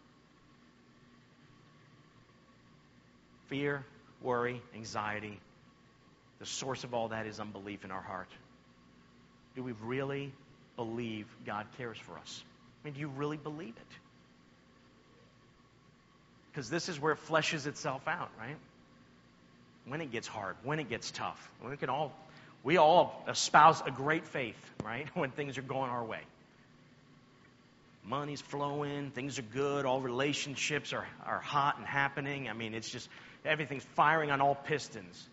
Fear, worry, anxiety. The source of all that is unbelief in our heart. Do we really believe God cares for us? I mean, do you really believe it? Because this is where it fleshes itself out, right? When it gets hard, when it gets tough. We all espouse a great faith, right? When things are going our way. Money's flowing, things are good, all relationships are hot and happening. I mean, it's just, everything's firing on all pistons.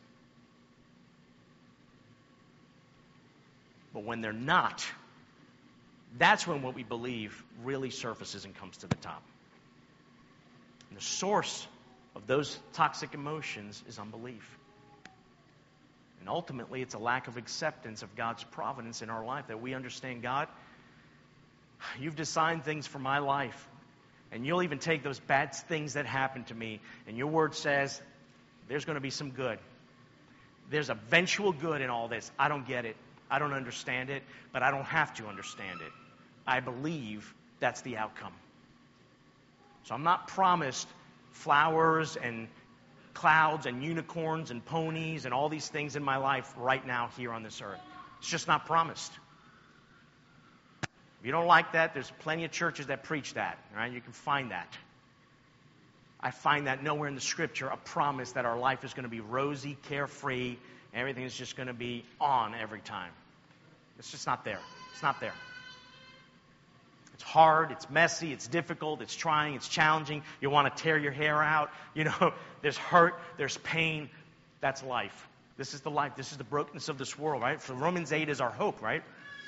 But when they're not, that's when what we believe really surfaces and comes to the top. And the source of those toxic emotions is unbelief. And ultimately, it's a lack of acceptance of God's providence in our life, that we understand, God, you've designed things for my life. And you'll even take those bad things that happen to me, and your word says there's going to be some good. There's eventual good in all this. I don't get it. I don't understand it, but I don't have to understand it. I believe that's the outcome. So I'm not promised flowers and clouds and unicorns and ponies and all these things in my life right now here on this earth. It's just not promised. If you don't like that, there's plenty of churches that preach that, right? You can find that. I find that nowhere in the Scripture a promise that our life is going to be rosy, carefree, everything is just going to be on every time. It's just not there. It's not there. It's hard, it's messy, it's difficult, it's trying, it's challenging. You want to tear your hair out. There's hurt, there's pain. That's life. This is the life. This is the brokenness of this world, right? So Romans 8 is our hope, right?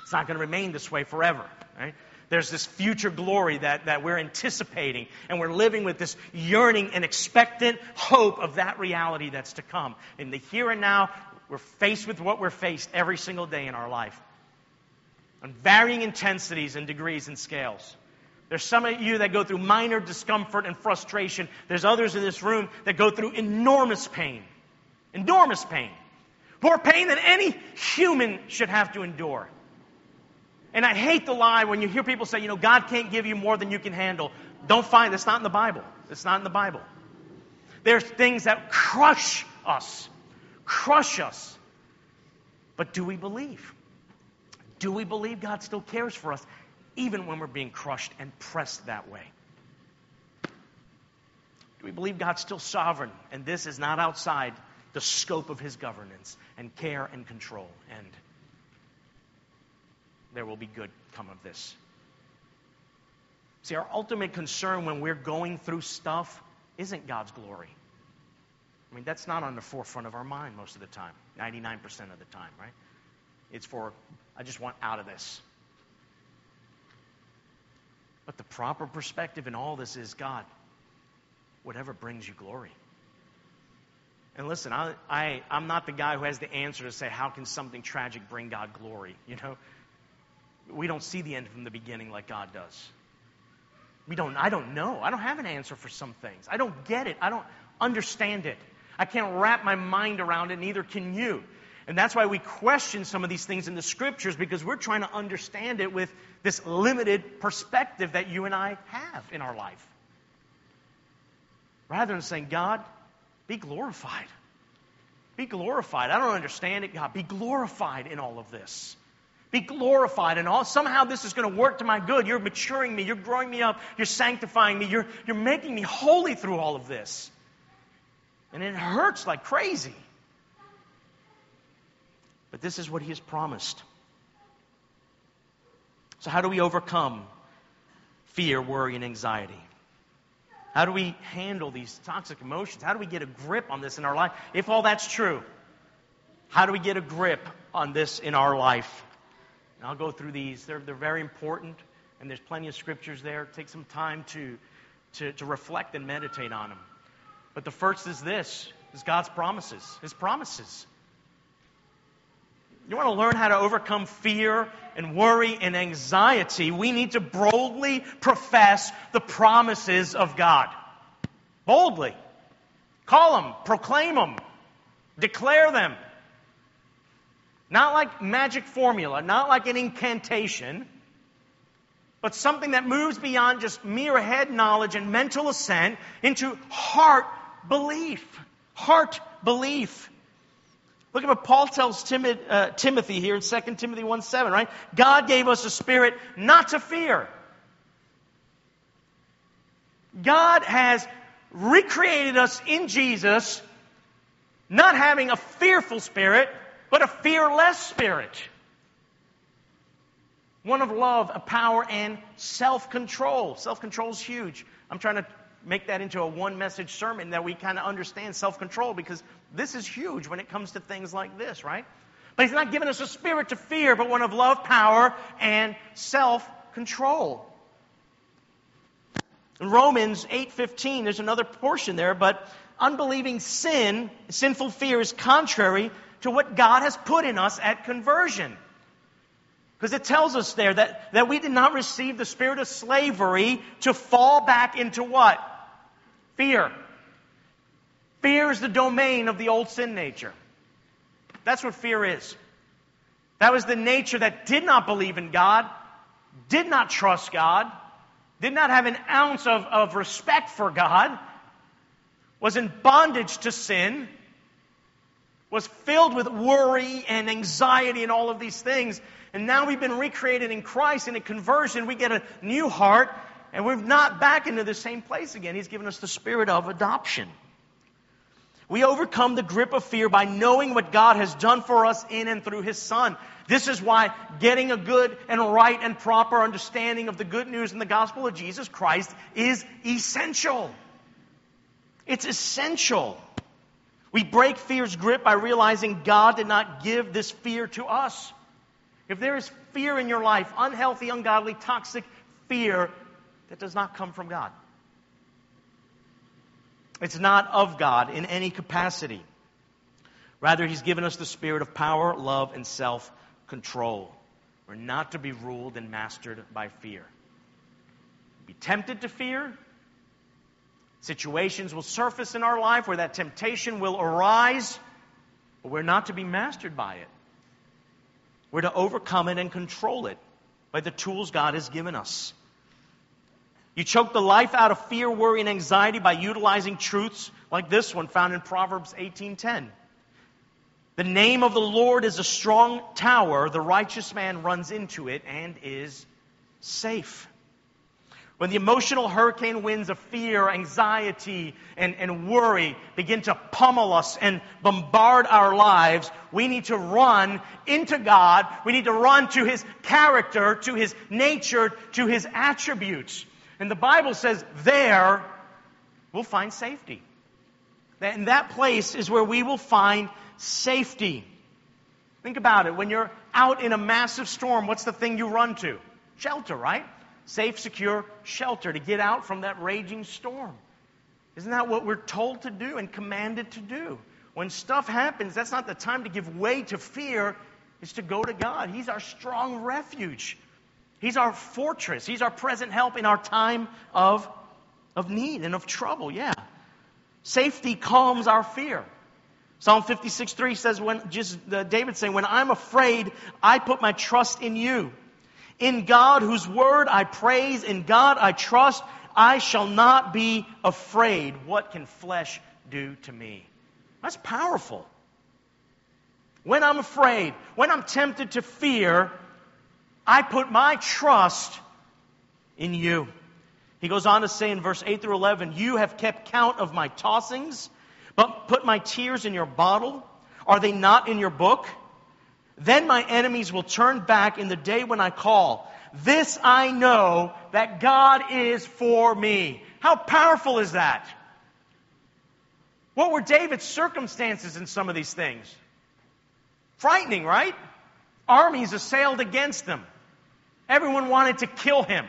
It's not going to remain this way forever, right? There's this future glory that we're anticipating, and we're living with this yearning and expectant hope of that reality that's to come. In the here and now, we're faced with what we're faced every single day in our life, on varying intensities and degrees and scales. There's some of you that go through minor discomfort and frustration. There's others in this room that go through enormous pain. Enormous pain. More pain than any human should have to endure. And I hate the lie when you hear people say, God can't give you more than you can handle. Don't find, that's not in the Bible. It's not in the Bible. There's things that crush us. Crush us. But do we believe? Do we believe God still cares for us, even when we're being crushed and pressed that way? Do we believe God's still sovereign, and this is not outside the scope of His governance and care and control, and there will be good come of this? See, our ultimate concern when we're going through stuff isn't God's glory. I mean, that's not on the forefront of our mind most of the time, 99% of the time, right? It's for, I just want out of this. But the proper perspective in all this is, God, whatever brings you glory. And listen, I'm not the guy who has the answer to say, how can something tragic bring God glory? We don't see the end from the beginning like God does. I don't know. I don't have an answer for some things. I don't get it. I don't understand it. I can't wrap my mind around it, neither can you. And that's why we question some of these things in the Scriptures, because we're trying to understand it with this limited perspective that you and I have in our life. Rather than saying, God, be glorified. Be glorified. I don't understand it, God. Be glorified in all of this. Be glorified in all. Somehow this is going to work to my good. You're maturing me. You're growing me up. You're sanctifying me. You're making me holy through all of this. And it hurts like crazy. But this is what He has promised. So how do we overcome fear, worry, and anxiety? How do we handle these toxic emotions? How do we get a grip on this in our life? If all that's true, how do we get a grip on this in our life? And I'll go through these. They're very important, and there's plenty of scriptures there. Take some time to reflect and meditate on them. But the first is this, is God's promises, His promises. You want to learn how to overcome fear and worry and anxiety, we need to boldly profess the promises of God. Boldly. Call them, proclaim them, declare them. Not like magic formula, not like an incantation, but something that moves beyond just mere head knowledge and mental assent into heart belief. Heart belief. Look at what Paul tells Timothy here in 2 Timothy 1:7, right? God gave us a spirit not to fear. God has recreated us in Jesus, not having a fearful spirit, but a fearless spirit. One of love, a power, and self-control. Self-control is huge. I'm trying to make that into a one-message sermon that we kind of understand self-control, because this is huge when it comes to things like this, right? But He's not giving us a spirit to fear, but one of love, power, and self-control. In Romans 8:15, there's another portion there, but unbelieving sin, sinful fear, is contrary to what God has put in us at conversion. Because it tells us there that we did not receive the spirit of slavery to fall back into what? Fear. Fear is the domain of the old sin nature. That's what fear is. That was the nature that did not believe in God, did not trust God, did not have an ounce of respect for God, was in bondage to sin, was filled with worry and anxiety and all of these things. And now we've been recreated in Christ. In a conversion, we get a new heart, and we're not back into the same place again. He's given us the spirit of adoption. We overcome the grip of fear by knowing what God has done for us in and through His Son. This is why getting a good and right and proper understanding of the good news in the gospel of Jesus Christ is essential. It's essential. We break fear's grip by realizing God did not give this fear to us. If there is fear in your life, unhealthy, ungodly, toxic fear that does not come from God. It's not of God in any capacity. Rather, He's given us the spirit of power, love, and self-control. We're not to be ruled and mastered by fear. Be tempted to fear. Situations will surface in our life where that temptation will arise, but we're not to be mastered by it. We're to overcome it and control it by the tools God has given us. You choke the life out of fear, worry, and anxiety by utilizing truths like this one found in Proverbs 18:10. The name of the Lord is a strong tower. The righteous man runs into it and is safe. When the emotional hurricane winds of fear, anxiety, and worry begin to pummel us and bombard our lives, we need to run into God. We need to run to His character, to His nature, to His attributes. And the Bible says there we'll find safety. And that place is where we will find safety. Think about it. When you're out in a massive storm, what's the thing you run to? Shelter, right? Safe, secure shelter to get out from that raging storm. Isn't that what we're told to do and commanded to do? When stuff happens, that's not the time to give way to fear. It's to go to God. He's our strong refuge. He's our fortress. He's our present help in our time of need and of trouble. Yeah. Safety calms our fear. Psalm 56:3 says, David saying, when I'm afraid, I put my trust in you. In God, whose word I praise, in God I trust, I shall not be afraid. What can flesh do to me? That's powerful. When I'm afraid, when I'm tempted to fear, I put my trust in you. He goes on to say in verse 8 through 11, you have kept count of my tossings, but put my tears in your bottle. Are they not in your book? Then my enemies will turn back in the day when I call. This I know, that God is for me. How powerful is that? What were David's circumstances in some of these things? Frightening, right? Armies assailed against him. Everyone wanted to kill him.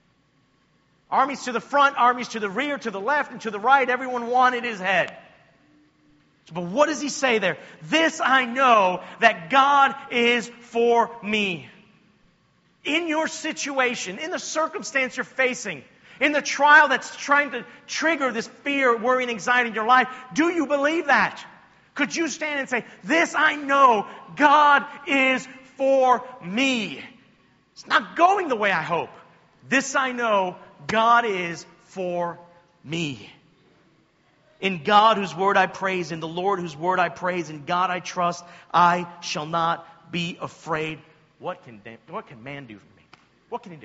Armies to the front, armies to the rear, to the left, and to the right. Everyone wanted his head. But what does he say there? This I know, that God is for me. In your situation, in the circumstance you're facing, in the trial that's trying to trigger this fear, worry, and anxiety in your life, do you believe that? Could you stand and say, this I know, God is for me. It's not going the way I hope. This I know, God is for me. In God whose word I praise, in the Lord whose word I praise, in God I trust, I shall not be afraid. What can man do for me? What can he do?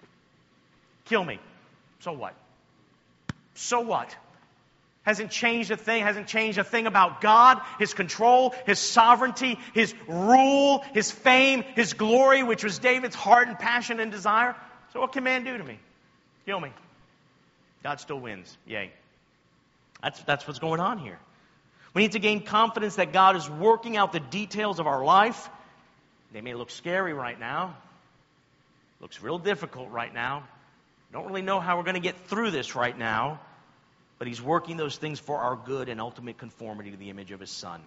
Kill me. So what? So what? Hasn't changed a thing. Hasn't changed a thing about God, His control, His sovereignty, His rule, His fame, His glory, which was David's heart and passion and desire. So what can man do to me? Kill me. God still wins. Yay. That's what's going on here. We need to gain confidence that God is working out the details of our life. They may look scary right now. Looks real difficult right now. Don't really know how we're going to get through this right now. But He's working those things for our good and ultimate conformity to the image of His Son.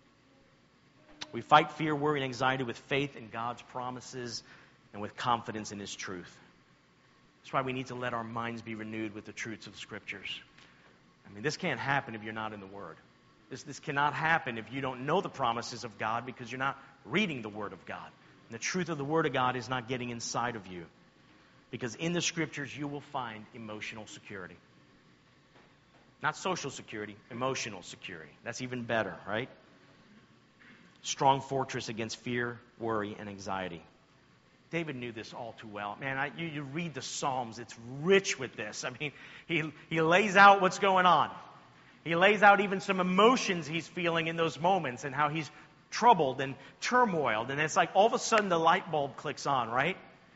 We fight fear, worry, and anxiety with faith in God's promises and with confidence in His truth. That's why we need to let our minds be renewed with the truths of the Scriptures. I mean, this can't happen if you're not in the Word. This cannot happen if you don't know the promises of God because you're not reading the Word of God. And the truth of the Word of God is not getting inside of you. Because in the Scriptures you will find emotional security. Not social security, emotional security. That's even better, right? Strong fortress against fear, worry, and anxiety. David knew this all too well. Man, you read the Psalms, it's rich with this. I mean, he lays out what's going on. He lays out even some emotions he's feeling in those moments and how he's troubled and turmoiled. And it's like all of a sudden the light bulb clicks on, right?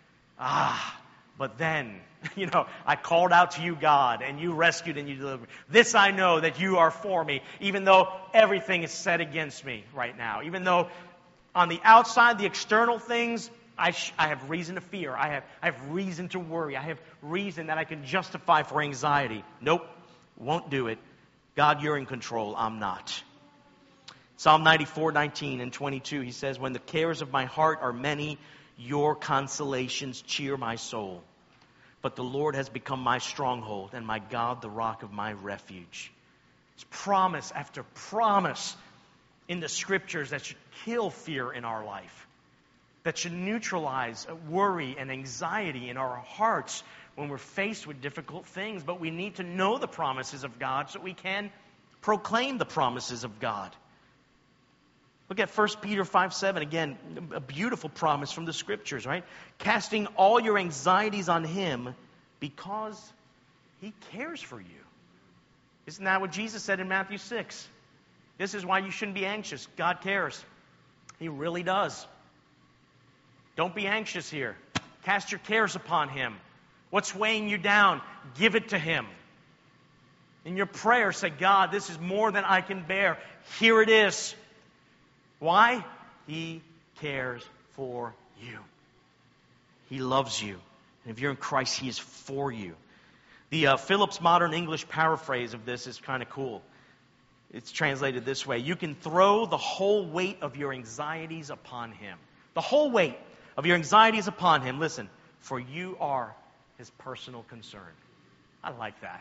But then, I called out to you, God, and you rescued and you delivered. This I know, that you are for me, even though everything is set against me right now. Even though on the outside, the external things I have reason to fear. I have reason to worry. I have reason that I can justify for anxiety. Nope, won't do it. God, you're in control. I'm not. Psalm 94:19 and 22, he says, when the cares of my heart are many, your consolations cheer my soul. But the Lord has become my stronghold, and my God, the rock of my refuge. It's promise after promise in the Scriptures that should kill fear in our life, that should neutralize worry and anxiety in our hearts when we're faced with difficult things. But we need to know the promises of God so we can proclaim the promises of God. Look at 1 Peter 5:7. Again, a beautiful promise from the Scriptures, right? Casting all your anxieties on Him because He cares for you. Isn't that what Jesus said in Matthew 6? This is why you shouldn't be anxious. God cares. He really does. Don't be anxious here. Cast your cares upon Him. What's weighing you down? Give it to Him. In your prayer, say, God, this is more than I can bear. Here it is. Why? He cares for you. He loves you. And if you're in Christ, He is for you. The Phillips Modern English paraphrase of this is kind of cool. It's translated this way. You can throw the whole weight of your anxieties upon Him. The whole weight of your anxieties upon Him. Listen, for you are His personal concern. I like that.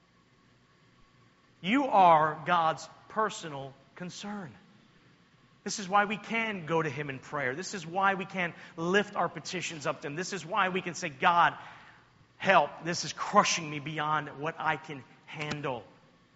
You are God's personal concern. This is why we can go to Him in prayer. This is why we can lift our petitions up to Him. This is why we can say, God, help. This is crushing me beyond what I can handle.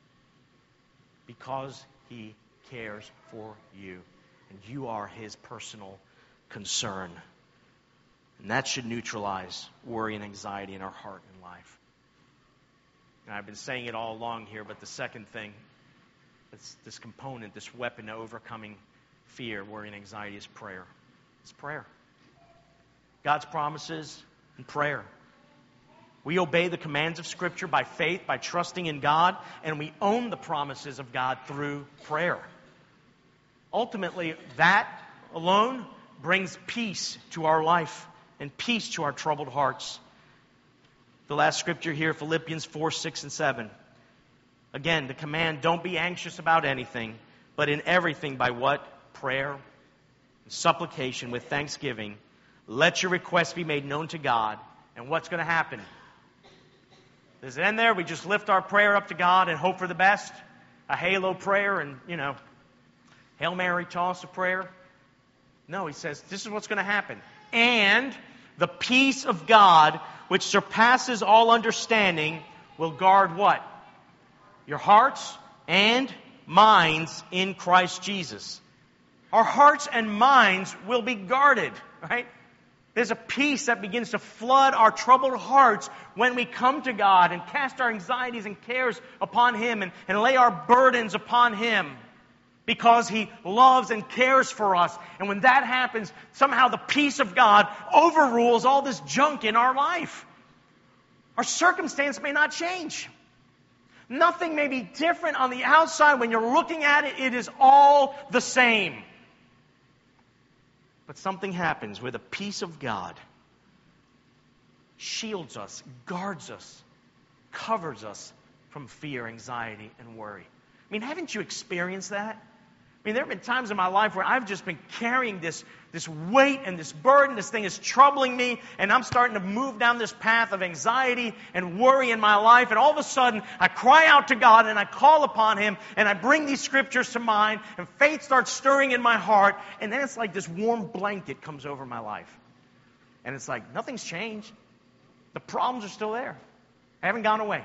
Because He cares for you. And you are His personal concern. And that should neutralize worry and anxiety in our heart and life. And I've been saying it all along here, but the second thing, this component, this weapon to overcoming fear, worry, and anxiety is prayer. It's prayer. God's promises and prayer. We obey the commands of Scripture by faith, by trusting in God, and we own the promises of God through prayer. Ultimately, that alone brings peace to our life and peace to our troubled hearts. The last scripture here, Philippians 4:6 and 7. Again, the command, don't be anxious about anything, but in everything by what? Prayer and supplication with thanksgiving. Let your requests be made known to God. And what's going to happen? Does it end there? We just lift our prayer up to God and hope for the best? A halo prayer and, Hail Mary toss of prayer? No, he says, this is what's going to happen. And the peace of God, which surpasses all understanding, will guard what? Your hearts and minds in Christ Jesus. Our hearts and minds will be guarded, right? There's a peace that begins to flood our troubled hearts when we come to God and cast our anxieties and cares upon Him and lay our burdens upon Him because He loves and cares for us. And when that happens, somehow the peace of God overrules all this junk in our life. Our circumstance may not change. Nothing may be different on the outside. When you're looking at it, it is all the same. But something happens where the peace of God shields us, guards us, covers us from fear, anxiety, and worry. I mean, haven't you experienced that? I mean, there have been times in my life where I've just been carrying this weight and this burden. This thing is troubling me, and I'm starting to move down this path of anxiety and worry in my life. And all of a sudden, I cry out to God, and I call upon Him, and I bring these scriptures to mind, and faith starts stirring in my heart. And then it's like this warm blanket comes over my life. And it's like, nothing's changed. The problems are still there. They haven't gone away.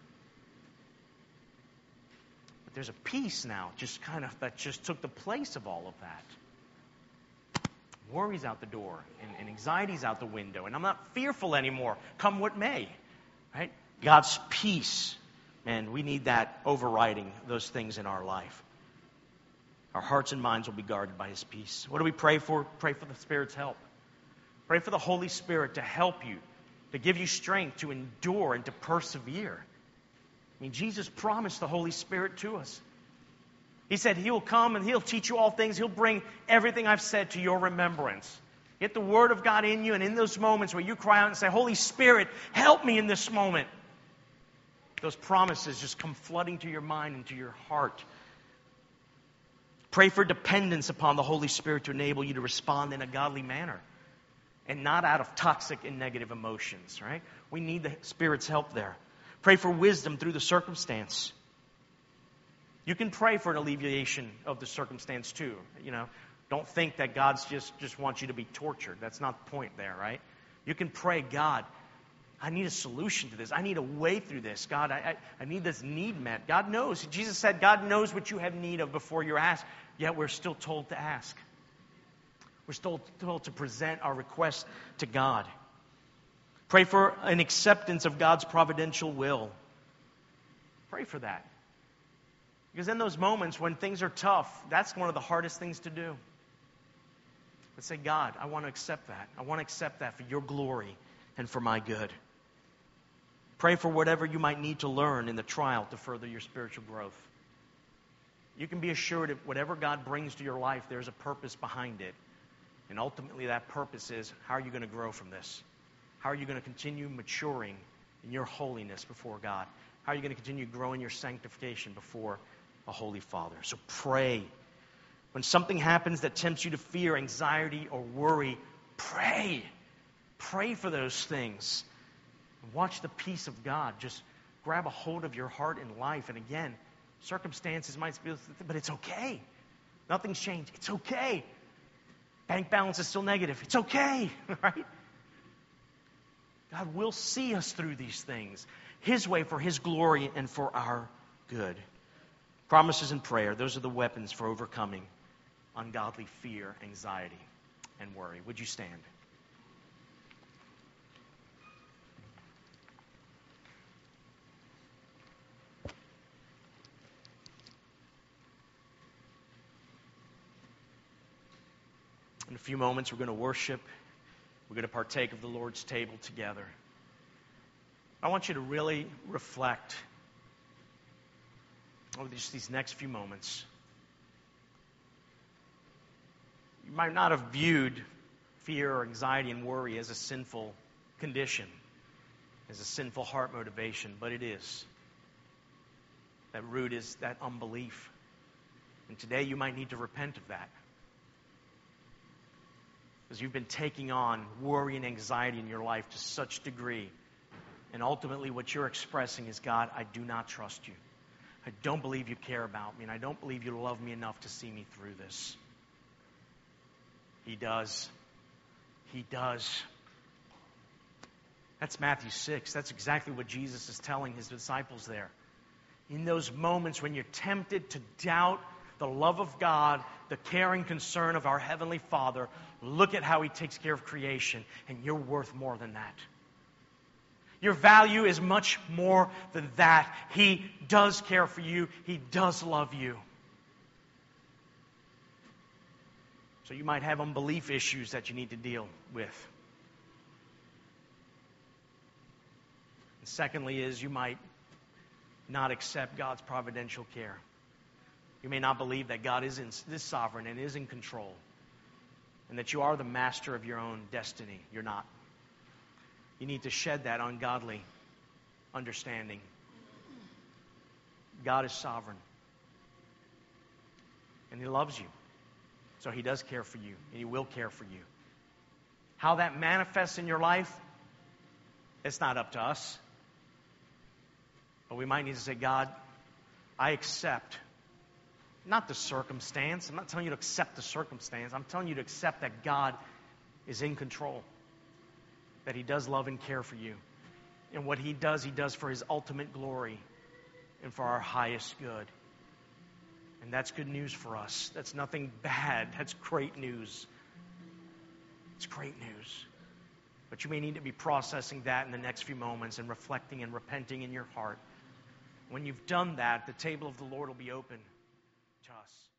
There's a peace now, that just took the place of all of that. Worry's out the door, and anxiety's out the window, and I'm not fearful anymore, come what may. Right? God's peace, man, we need that overriding those things in our life. Our hearts and minds will be guarded by His peace. What do we pray for? Pray for the Spirit's help. Pray for the Holy Spirit to help you, to give you strength to endure and to persevere. I mean, Jesus promised the Holy Spirit to us. He said He will come and He'll teach you all things. He'll bring everything I've said to your remembrance. Get the Word of God in you, and in those moments where you cry out and say, Holy Spirit, help me in this moment, those promises just come flooding to your mind and to your heart. Pray for dependence upon the Holy Spirit to enable you to respond in a godly manner and not out of toxic and negative emotions, right? We need the Spirit's help there. Pray for wisdom through the circumstance. You can pray for an alleviation of the circumstance too. Don't think that God's just wants you to be tortured. That's not the point there, right? You can pray, God, I need a solution to this. I need a way through this. God, I need this need met. God knows. Jesus said God knows what you have need of before you ask, yet we're still told to ask. We're still told to present our request to God. Pray for an acceptance of God's providential will. Pray for that. Because in those moments when things are tough, that's one of the hardest things to do. But say, God, I want to accept that. I want to accept that for your glory and for my good. Pray for whatever you might need to learn in the trial to further your spiritual growth. You can be assured that whatever God brings to your life, there's a purpose behind it. And ultimately that purpose is, how are you going to grow from this? How are you going to continue maturing in your holiness before God? How are you going to continue growing your sanctification before a holy Father? So pray. When something happens that tempts you to fear, anxiety, or worry, pray. Pray for those things. Watch the peace of God just grab a hold of your heart and life. And again, circumstances might be, but it's okay. Nothing's changed. It's okay. Bank balance is still negative. It's okay, right? God will see us through these things. His way for His glory and for our good. Promises and prayer, those are the weapons for overcoming ungodly fear, anxiety, and worry. Would you stand? In a few moments, we're going to worship. We're going to partake of the Lord's table together. I want you to really reflect over just these next few moments. You might not have viewed fear or anxiety and worry as a sinful condition, as a sinful heart motivation, but it is. That root is that unbelief. And today you might need to repent of that. Because you've been taking on worry and anxiety in your life to such degree. And ultimately what you're expressing is, God, I do not trust you. I don't believe you care about me, and I don't believe you love me enough to see me through this. He does. He does. That's Matthew 6. That's exactly what Jesus is telling His disciples there. In those moments when you're tempted to doubt the love of God, the care and concern of our Heavenly Father, look at how He takes care of creation, and you're worth more than that. Your value is much more than that. He does care for you. He does love you. So you might have unbelief issues that you need to deal with. And secondly is you might not accept God's providential care. You may not believe that God is sovereign and is in control, and that you are the master of your own destiny. You're not. You need to shed that ungodly understanding. God is sovereign, and He loves you. So He does care for you, and He will care for you. How that manifests in your life, it's not up to us. But we might need to say, God, I accept, not the circumstance. I'm not telling you to accept the circumstance. I'm telling you to accept that God is in control, that He does love and care for you. And what He does for His ultimate glory and for our highest good. And that's good news for us. That's nothing bad. That's great news. It's great news. But you may need to be processing that in the next few moments and reflecting and repenting in your heart. When you've done that, the table of the Lord will be open to us.